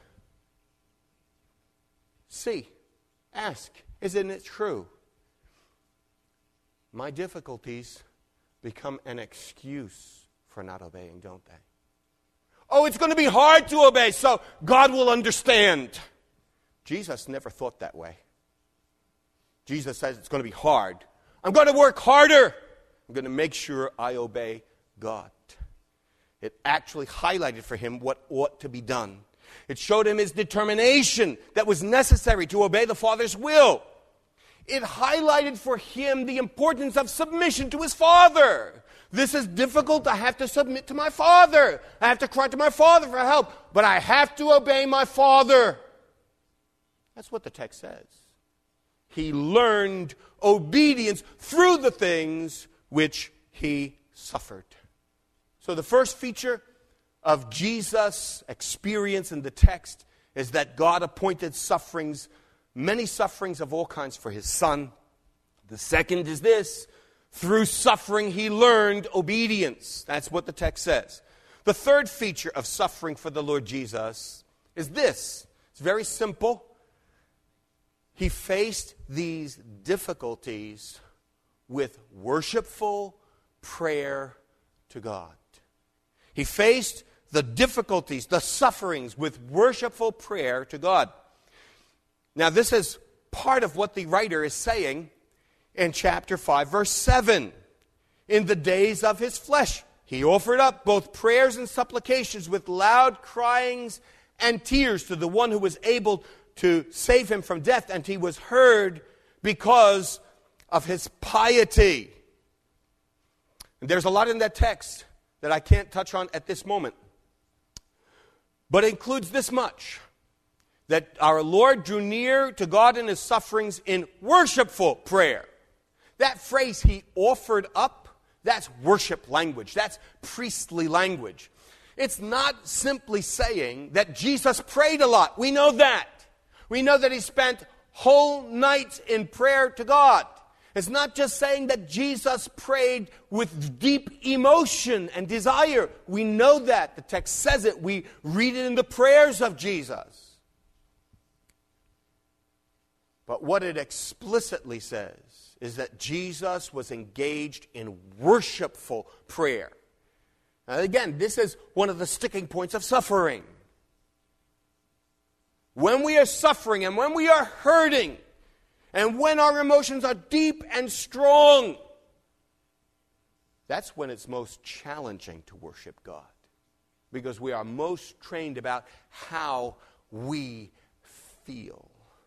see, ask, isn't it true? My difficulties become an excuse for not obeying, don't they? Oh, it's going to be hard to obey, so God will understand. Jesus never thought that way. Jesus says it's going to be hard. I'm going to work harder. I'm going to make sure I obey God. It actually highlighted for him what ought to be done. It showed him his determination that was necessary to obey the Father's will. It highlighted for him the importance of submission to his Father. This is difficult. I have to submit to my Father. I have to cry to my Father for help. But I have to obey my Father. That's what the text says. He learned obedience through the things which he suffered. So the first feature of Jesus' experience in the text is that God appointed sufferings, many sufferings of all kinds for his Son. The second is this: through suffering he learned obedience. That's what the text says. The third feature of suffering for the Lord Jesus is this. It's very simple. He faced these difficulties with worshipful prayer to God. He faced the difficulties, the sufferings with worshipful prayer to God. Now, this is part of what the writer is saying in chapter five, verse seven. In the days of his flesh, he offered up both prayers and supplications with loud cryings and tears to the one who was able to save him from death, and he was heard because of his piety. And there's a lot in that text that I can't touch on at this moment. But it includes this much: that our Lord drew near to God in his sufferings in worshipful prayer. That phrase, he offered up, that's worship language. That's priestly language. It's not simply saying that Jesus prayed a lot. We know that. We know that he spent whole nights in prayer to God. It's not just saying that Jesus prayed with deep emotion and desire. We know that. The text says it. We read it in the prayers of Jesus. But what it explicitly says is that Jesus was engaged in worshipful prayer. Now again, this is one of the sticking points of suffering. When we are suffering and when we are hurting and when our emotions are deep and strong, that's when it's most challenging to worship God, because we are most trained about how we feel.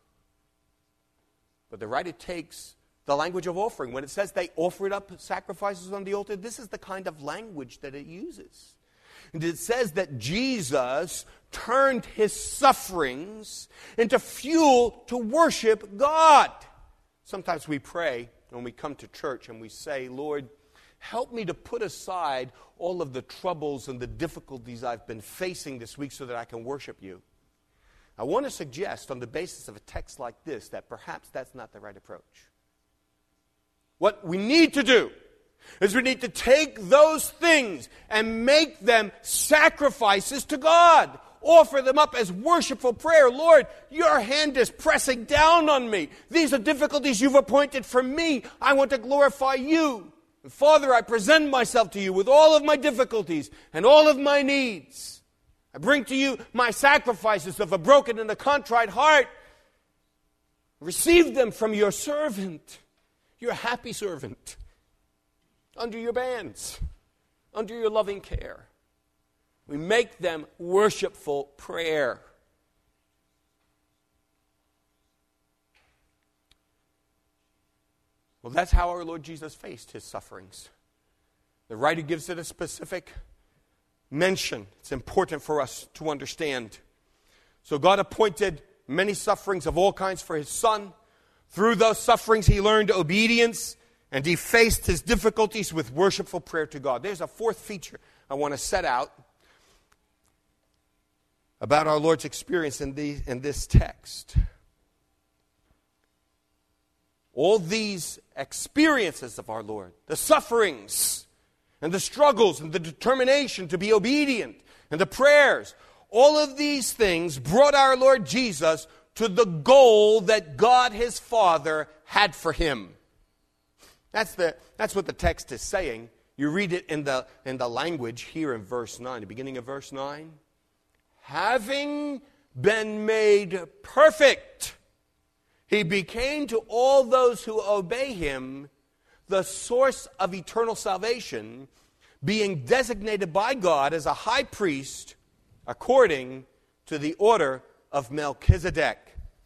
But the writer takes the language of offering. When it says they offered up sacrifices on the altar, this is the kind of language that it uses. And it says that Jesus turned his sufferings into fuel to worship God. Sometimes we pray when we come to church and we say, Lord, help me to put aside all of the troubles and the difficulties I've been facing this week so that I can worship you. I want to suggest on the basis of a text like this that perhaps that's not the right approach. What we need to do is we need to take those things and make them sacrifices to God. Offer them up as worshipful prayer. Lord, your hand is pressing down on me. These are difficulties you've appointed for me. I want to glorify you. And Father, I present myself to you with all of my difficulties and all of my needs. I bring to you my sacrifices of a broken and a contrite heart. Receive them from your servant, your happy servant, under your bands, under your loving care. We make them worshipful prayer. Well, that's how our Lord Jesus faced his sufferings. The writer gives it a specific mention. It's important for us to understand. So God appointed many sufferings of all kinds for his Son. Through those sufferings, he learned obedience, and he faced his difficulties with worshipful prayer to God. There's a fourth feature I want to set out about our Lord's experience in, the, in this text. All these experiences of our Lord, the sufferings and the struggles and the determination to be obedient and the prayers, all of these things brought our Lord Jesus to the goal that God his Father had for him. That's the that's what the text is saying. You read it in the in the language here in verse nine, the beginning of verse nine. Having been made perfect, he became to all those who obey him the source of eternal salvation, being designated by God as a high priest according to the order of Melchizedek.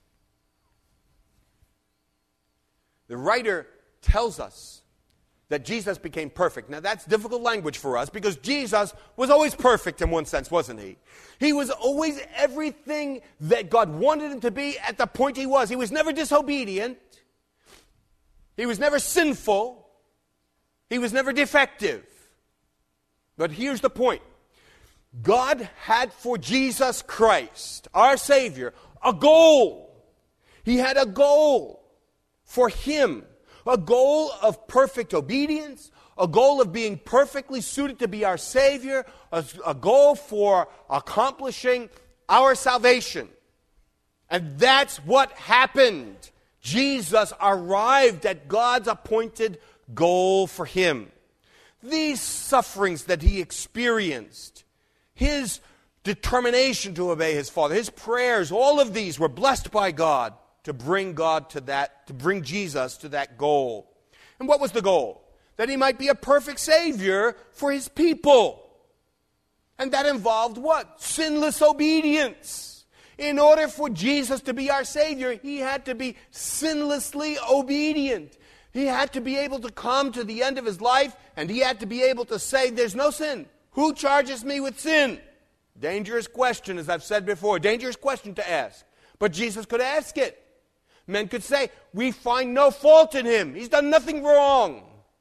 The writer tells us that Jesus became perfect. Now that's difficult language for us because Jesus was always perfect in one sense, wasn't he? He was always everything that God wanted him to be at the point he was. He was never disobedient. He was never sinful. He was never defective. But here's the point. God had for Jesus Christ, our Savior, a goal. He had a goal for him. A goal of perfect obedience, a goal of being perfectly suited to be our Savior, a, a goal for accomplishing our salvation. And that's what happened. Jesus arrived at God's appointed goal for him. These sufferings that he experienced, his determination to obey his Father, his prayers, all of these were blessed by God to bring God to that, to bring Jesus to that goal. And what was the goal? That he might be a perfect Savior for his people. And that involved what? Sinless obedience. In order for Jesus to be our Savior, he had to be sinlessly obedient. He had to be able to come to the end of his life, and he had to be able to say, there's no sin. Who charges me with sin? Dangerous question, as I've said before. Dangerous question to ask. But Jesus could ask it. Men could say, we find no fault in him. He's done nothing wrong.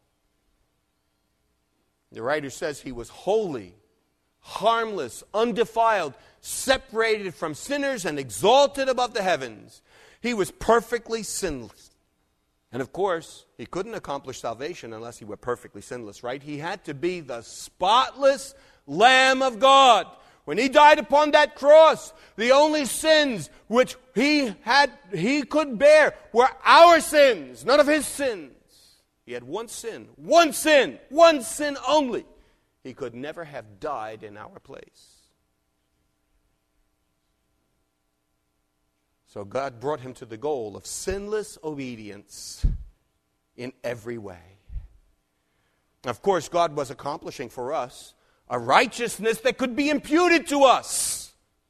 The writer says he was holy, harmless, undefiled, separated from sinners and exalted above the heavens. He was perfectly sinless. And of course, he couldn't accomplish salvation unless he were perfectly sinless, right? He had to be the spotless Lamb of God. When he died upon that cross, the only sins which he had, he could bear were our sins, none of his sins. He had one sin, one sin, one sin only. He could never have died in our place. So God brought him to the goal of sinless obedience in every way. Of course, God was accomplishing for us a righteousness that could be imputed to us.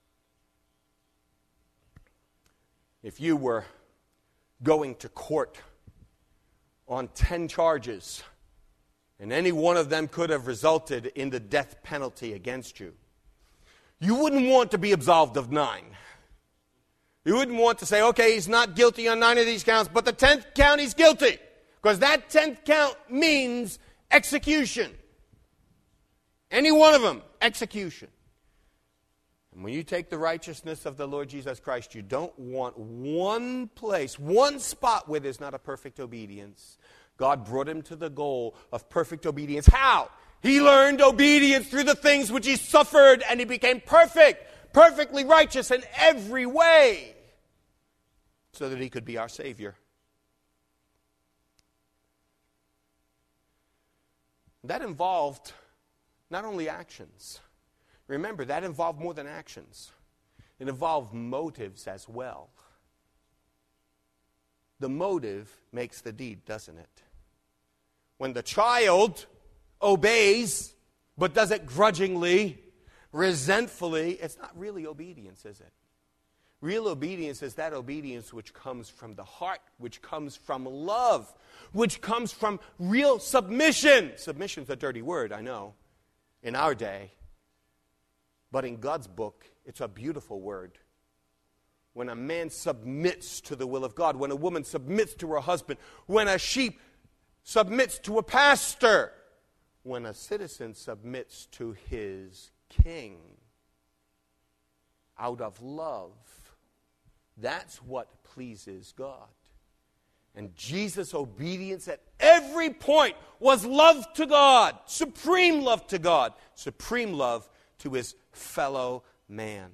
If you were going to court on ten charges, and any one of them could have resulted in the death penalty against you, you wouldn't want to be absolved of nine. You wouldn't want to say, okay, he's not guilty on nine of these counts, but the tenth count he's guilty. Because that tenth count means execution. Any one of them, execution. And when you take the righteousness of the Lord Jesus Christ, you don't want one place, one spot where there's not a perfect obedience. God brought him to the goal of perfect obedience. How? He learned obedience through the things which he suffered, and he became perfect, perfectly righteous in every way, so that he could be our Savior. That involved not only actions. Remember, that involved more than actions. It involved motives as well. The motive makes the deed, doesn't it? When the child obeys, but does it grudgingly, resentfully, it's not really obedience, is it? Real obedience is that obedience which comes from the heart, which comes from love, which comes from real submission. Submission's a dirty word, I know, in our day. But in God's book, it's a beautiful word. When a man submits to the will of God, when a woman submits to her husband, when a sheep submits to a pastor, when a citizen submits to his king, out of love, that's what pleases God. And Jesus' obedience at every point was love to God, supreme love to God, supreme love to his fellow man.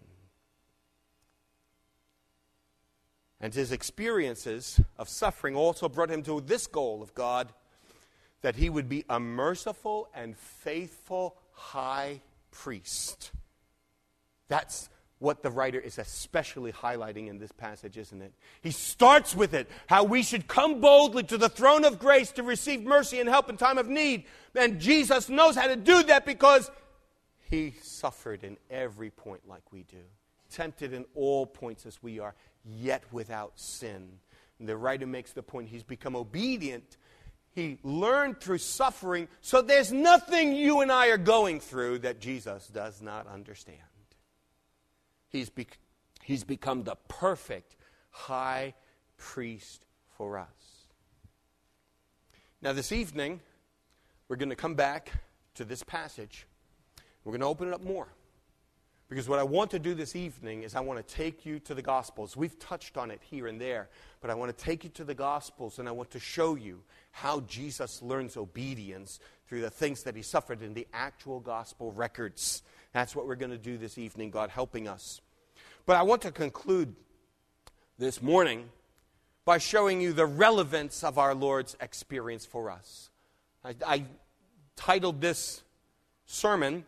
And his experiences of suffering also brought him to this goal of God, that he would be a merciful and faithful high priest. That's what the writer is especially highlighting in this passage, isn't it? He starts with it, how we should come boldly to the throne of grace to receive mercy and help in time of need. And Jesus knows how to do that because he suffered in every point like we do. Tempted in all points as we are, yet without sin. And the writer makes the point, he's become obedient. He learned through suffering, so there's nothing you and I are going through that Jesus does not understand. He's, be- he's become the perfect high priest for us. Now this evening, we're going to come back to this passage. We're going to open it up more. Because what I want to do this evening is I want to take you to the Gospels. We've touched on it here and there, but I want to take you to the Gospels and I want to show you how Jesus learns obedience through the things that he suffered in the actual Gospel records. That's what we're going to do this evening, God helping us. But I want to conclude this morning by showing you the relevance of our Lord's experience for us. I, I titled this sermon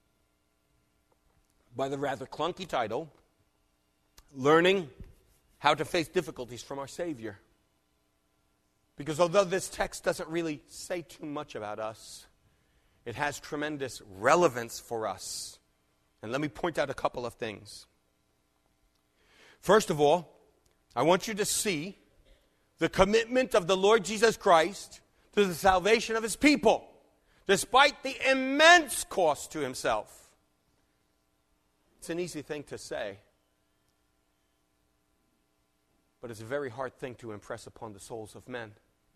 by the rather clunky title, Learning How to Face Difficulties from Our Savior. Because although this text doesn't really say too much about us, it has tremendous relevance for us. And let me point out a couple of things. First of all, I want you to see the commitment of the Lord Jesus Christ to the salvation of his people, despite the immense cost to himself. It's an easy thing to say, but it's a very hard thing to impress upon the souls of men.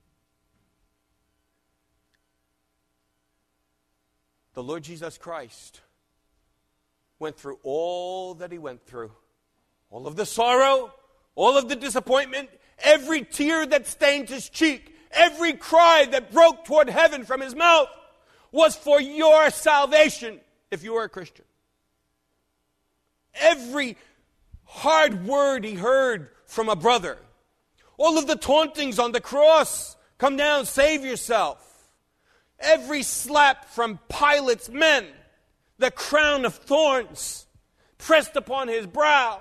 The Lord Jesus Christ went through all that he went through. All of the sorrow, all of the disappointment, every tear that stained his cheek, every cry that broke toward heaven from his mouth was for your salvation if you were a Christian. Every hard word he heard from a brother, all of the tauntings on the cross, come down, save yourself. Every slap from Pilate's men, the crown of thorns pressed upon his brow.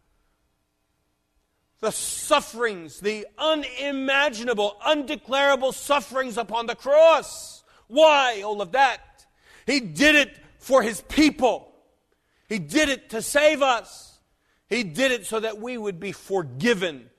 The sufferings, the unimaginable, undeclarable sufferings upon the cross. Why all of that? He did it for his people. He did it to save us. He did it so that we would be forgiven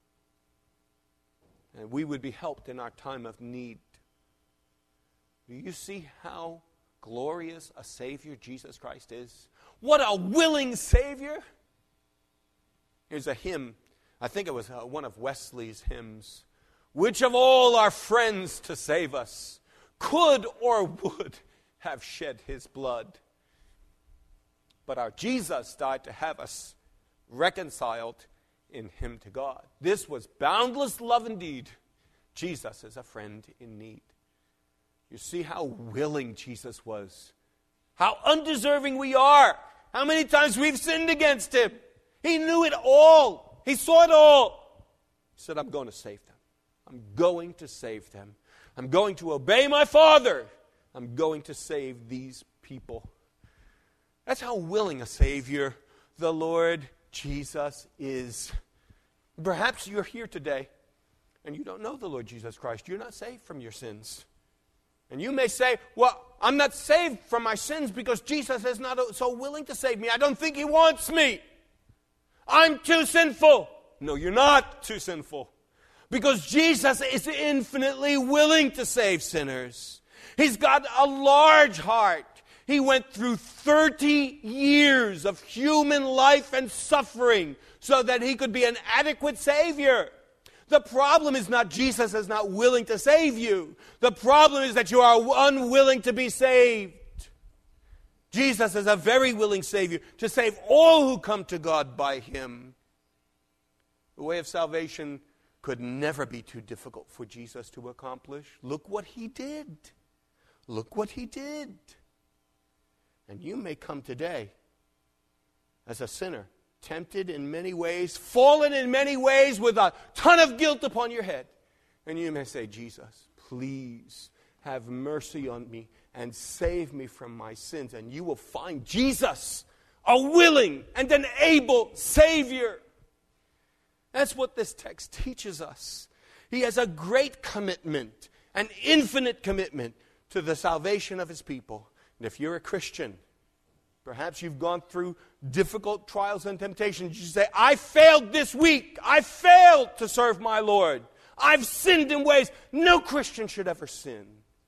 and we would be helped in our time of need. Do you see how glorious a Savior Jesus Christ is? What a willing Savior! Here's a hymn. I think it was uh, one of Wesley's hymns. Which of all our friends to save us could or would have shed his blood? But our Jesus died to have us reconciled in him to God. This was boundless love indeed. Jesus is a friend in need. You see how willing Jesus was. How undeserving we are. How many times we've sinned against him. He knew it all. He saw it all. He said, I'm going to save them. I'm going to save them. I'm going to obey my Father. I'm going to save these people. That's how willing a Savior the Lord Jesus is. Perhaps you're here today and you don't know the Lord Jesus Christ. You're not saved from your sins. And you may say, well, I'm not saved from my sins because Jesus is not so willing to save me. I don't think he wants me. I'm too sinful. No, you're not too sinful. Because Jesus is infinitely willing to save sinners. He's got a large heart. He went through thirty years of human life and suffering so that he could be an adequate Savior. The problem is not Jesus is not willing to save you. The problem is that you are unwilling to be saved. Jesus is a very willing Savior to save all who come to God by Him. The way of salvation could never be too difficult for Jesus to accomplish. Look what He did. Look what He did. And you may come today as a sinner, tempted in many ways, fallen in many ways with a ton of guilt upon your head. And you may say, Jesus, please have mercy on me and save me from my sins. And you will find Jesus, a willing and an able Savior. That's what this text teaches us. He has a great commitment, an infinite commitment to the salvation of His people. And if you're a Christian, perhaps you've gone through difficult trials and temptations. You say, I failed this week. I failed to serve my Lord. I've sinned in ways no Christian should ever sin.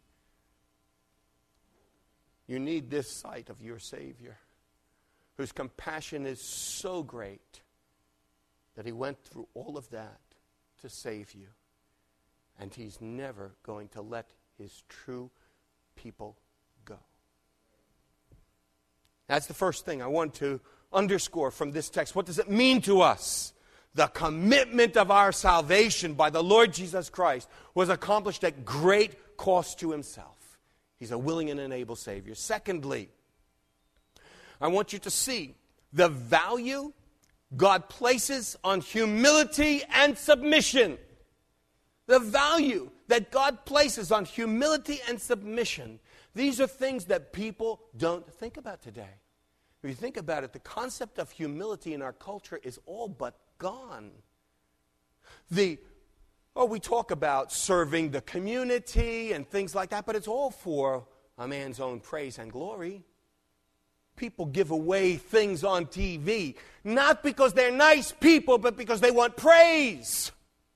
You need this sight of your Savior, whose compassion is so great that He went through all of that to save you. And He's never going to let His true people go. That's the first thing I want to underscore from this text. What does it mean to us? The commitment of our salvation by the Lord Jesus Christ was accomplished at great cost to Himself. He's a willing and an able Savior. Secondly, I want you to see the value God places on humility and submission. The value that God places on humility and submission. These are things that people don't think about today. If you think about it, the concept of humility in our culture is all but gone. The, oh, we talk about serving the community and things like that, but it's all for a man's own praise and glory. People give away things on T V, not because they're nice people, but because they want praise.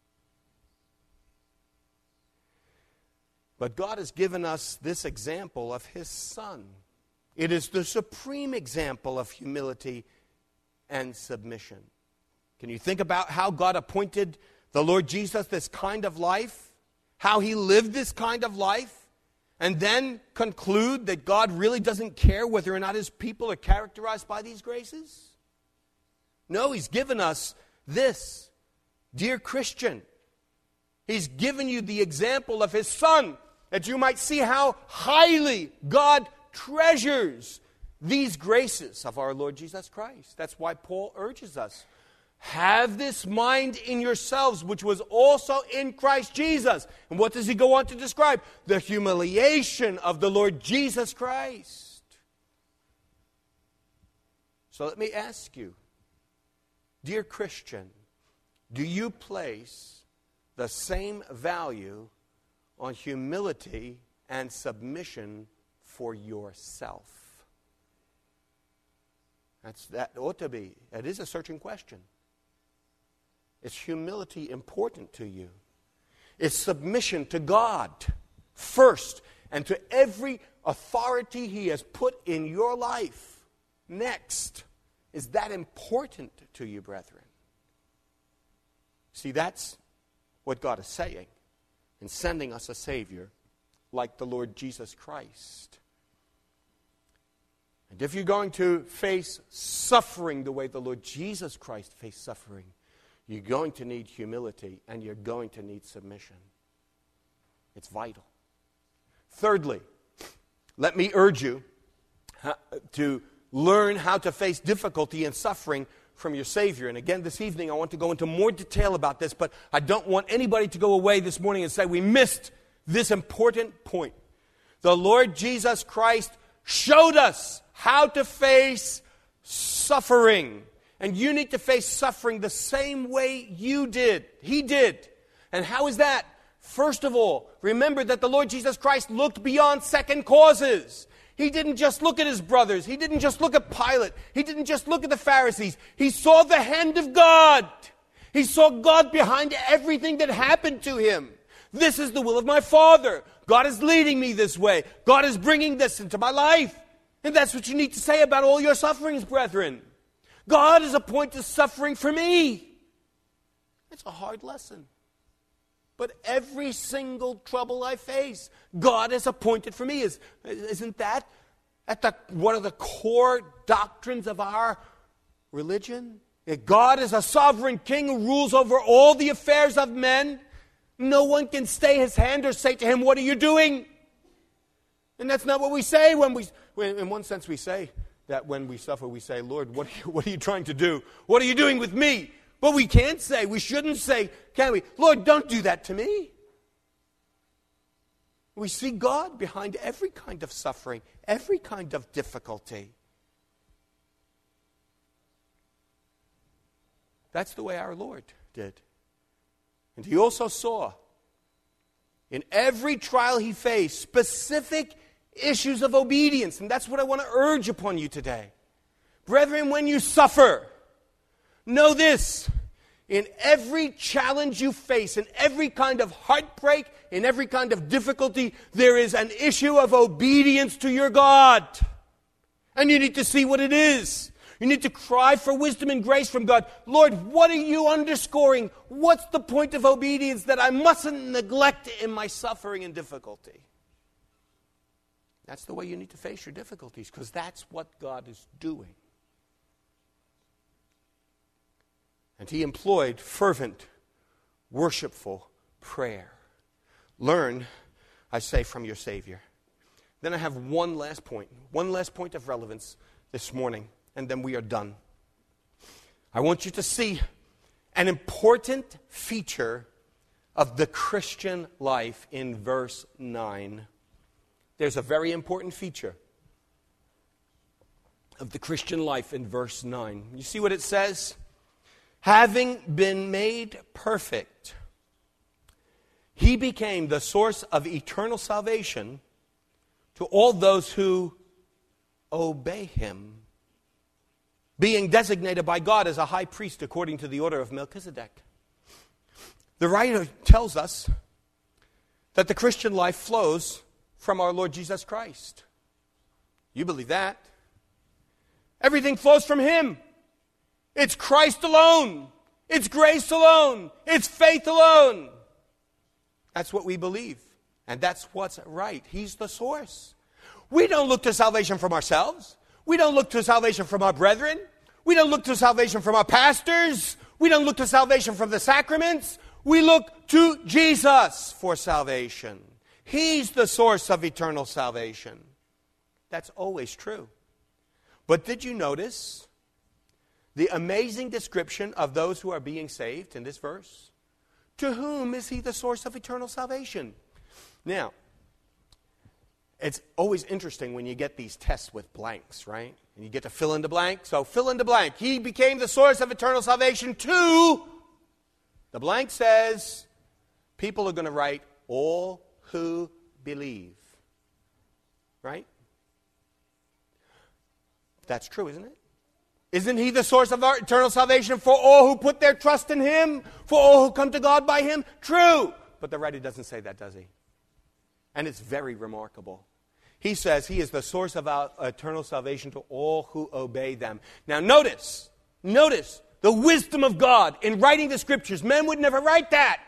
But God has given us this example of His Son. It is the supreme example of humility and submission. Can you think about how God appointed the Lord Jesus this kind of life? How He lived this kind of life? And then conclude that God really doesn't care whether or not His people are characterized by these graces? No, He's given us this. Dear Christian, He's given you the example of His Son, that you might see how highly God treasures these graces of our Lord Jesus Christ. That's why Paul urges us, have this mind in yourselves, which was also in Christ Jesus. And what does he go on to describe? The humiliation of the Lord Jesus Christ. So let me ask you, dear Christian, do you place the same value on humility and submission for yourself? That's, that ought to be, it is a searching question. Is humility important to you? Is submission to God first and to every authority He has put in your life next? Is that important to you, brethren? See, that's what God is saying in sending us a Savior like the Lord Jesus Christ. And if you're going to face suffering the way the Lord Jesus Christ faced suffering, you're going to need humility and you're going to need submission. It's vital. Thirdly, let me urge you to learn how to face difficulty and suffering from your Savior. And again, this evening I want to go into more detail about this, but I don't want anybody to go away this morning and say we missed this important point. The Lord Jesus Christ showed us how to face suffering. And you need to face suffering the same way you did. He did. And how is that? First of all, remember that the Lord Jesus Christ looked beyond second causes. He didn't just look at his brothers. He didn't just look at Pilate. He didn't just look at the Pharisees. He saw the hand of God. He saw God behind everything that happened to him. This is the will of my Father. God is leading me this way. God is bringing this into my life. And that's what you need to say about all your sufferings, brethren. God has appointed suffering for me. It's a hard lesson. But every single trouble I face, God has appointed for me. Is, isn't that at the, one of the core doctrines of our religion? That God is a sovereign king who rules over all the affairs of men. No one can stay his hand or say to him, what are you doing? And that's not what we say when we, when, in one sense we say that when we suffer, we say, Lord, what are you, what are you trying to do? What are you doing with me? But we can't say, we shouldn't say, can we? Lord, don't do that to me. We see God behind every kind of suffering, every kind of difficulty. That's the way our Lord did. And he also saw in every trial he faced specific issues of obedience. And that's what I want to urge upon you today. Brethren, when you suffer, know this. In every challenge you face, in every kind of heartbreak, in every kind of difficulty, there is an issue of obedience to your God. And you need to see what it is. You need to cry for wisdom and grace from God. Lord, what are you underscoring? What's the point of obedience that I mustn't neglect in my suffering and difficulty? That's the way you need to face your difficulties, because that's what God is doing. And he employed fervent, worshipful prayer. Learn, I say, from your Savior. Then I have one last point, one last point of relevance this morning. And then we are done. I want you to see an important feature of the Christian life in verse nine. There's a very important feature of the Christian life in verse nine. You see what it says? Having been made perfect, he became the source of eternal salvation to all those who obey him, being designated by God as a high priest according to the order of Melchizedek. The writer tells us that the Christian life flows from our Lord Jesus Christ. You believe that? Everything flows from him. It's Christ alone. It's grace alone. It's faith alone. That's what we believe. And that's what's right. He's the source. We don't look to salvation from ourselves. We don't look to salvation from our brethren. We don't look to salvation from our pastors. We don't look to salvation from the sacraments. We look to Jesus for salvation. He's the source of eternal salvation. That's always true. But did you notice the amazing description of those who are being saved in this verse? To whom is he the source of eternal salvation? Now, it's always interesting when you get these tests with blanks, right? And you get to fill in the blank. So fill in the blank. He became the source of eternal salvation to, the blank says, people are going to write, all who believe. Right? That's true, isn't it? Isn't he the source of our eternal salvation for all who put their trust in him? For all who come to God by him? True. But the writer doesn't say that, does he? And it's very remarkable. He says he is the source of our eternal salvation to all who obey them. Now notice, notice the wisdom of God in writing the scriptures. Men would never write that.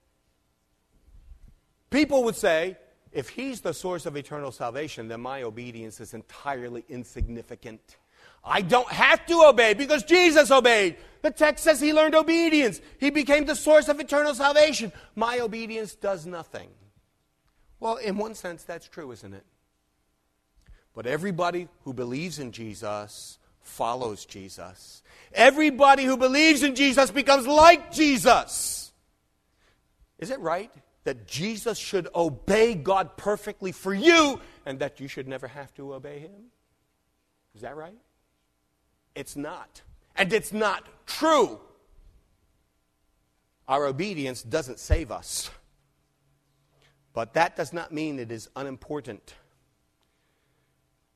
People would say, if he's the source of eternal salvation, then my obedience is entirely insignificant. I don't have to obey because Jesus obeyed. The text says he learned obedience. He became the source of eternal salvation. My obedience does nothing. Well, in one sense, that's true, isn't it? But everybody who believes in Jesus follows Jesus. Everybody who believes in Jesus becomes like Jesus. Is it right that Jesus should obey God perfectly for you and that you should never have to obey him? Is that right? It's not. And it's not true. Our obedience doesn't save us. But that does not mean it is unimportant.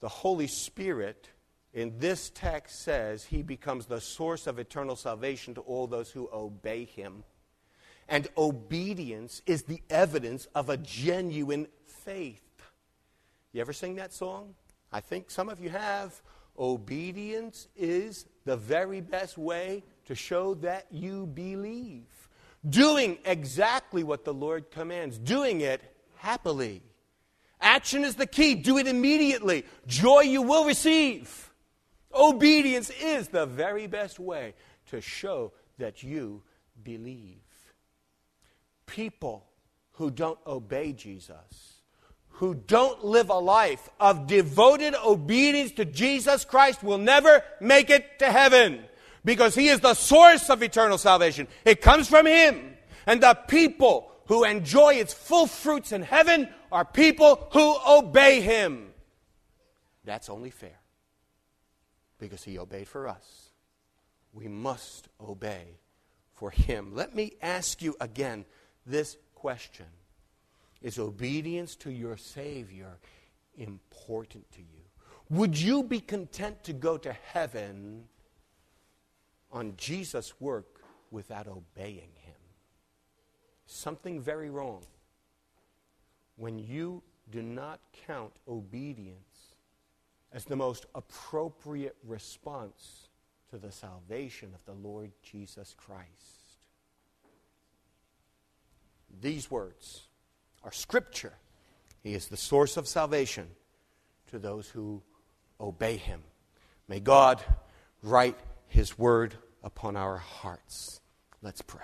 the Holy Spirit in this text says he becomes the source of eternal salvation to all those who obey him. And obedience is the evidence of a genuine faith. You ever sing that song? I think some of you have. Obedience is the very best way to show that you believe. Doing exactly what the Lord commands. Doing it happily. Action is the key. Do it immediately. Joy you will receive. Obedience is the very best way to show that you believe. People who don't obey Jesus, who don't live a life of devoted obedience to Jesus Christ, will never make it to heaven, because he is the source of eternal salvation. It comes from him. And the people who enjoy its full fruits in heaven are people who obey him. That's only fair, because he obeyed for us. We must obey for him. Let me ask you again this question. Is obedience to your Savior important to you? Would you be content to go to heaven on Jesus' work without obeying him? Something very wrong when you do not count obedience as the most appropriate response to the salvation of the Lord Jesus Christ. These words are Scripture. He is the source of salvation to those who obey him. May God write his word upon our hearts. Let's pray.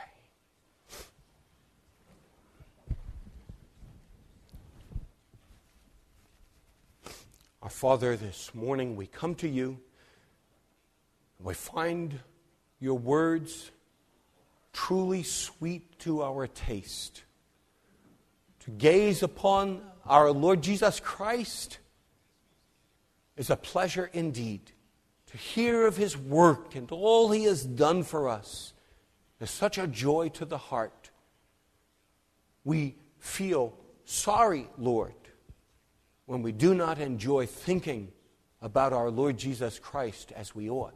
Our Father, this morning we come to you. We find your words truly sweet to our taste. To gaze upon our Lord Jesus Christ is a pleasure indeed. To hear of his work and all he has done for us is such a joy to the heart. We feel sorry, Lord, when we do not enjoy thinking about our Lord Jesus Christ as we ought.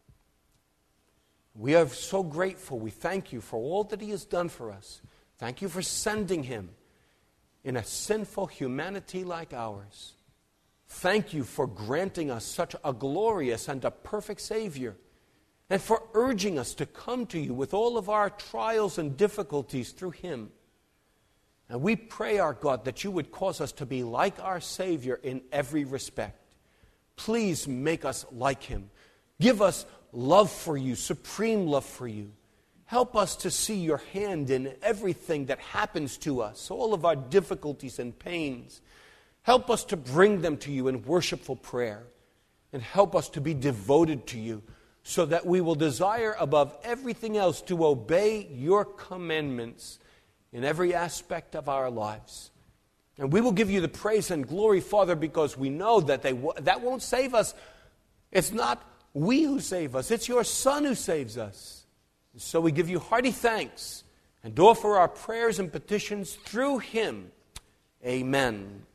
We are so grateful. We thank you for all that he has done for us. Thank you for sending him in a sinful humanity like ours. Thank you for granting us such a glorious and a perfect Savior, and for urging us to come to you with all of our trials and difficulties through him. And we pray, our God, that you would cause us to be like our Savior in every respect. Please make us like him. Give us love for you, supreme love for you. Help us to see your hand in everything that happens to us, all of our difficulties and pains. Help us to bring them to you in worshipful prayer. And help us to be devoted to you, so that we will desire above everything else to obey your commandments in every aspect of our lives. And we will give you the praise and glory, Father, because we know that they w- that won't save us. It's not we who save us. It's your Son who saves us. And so we give you hearty thanks and offer our prayers and petitions through him. Amen.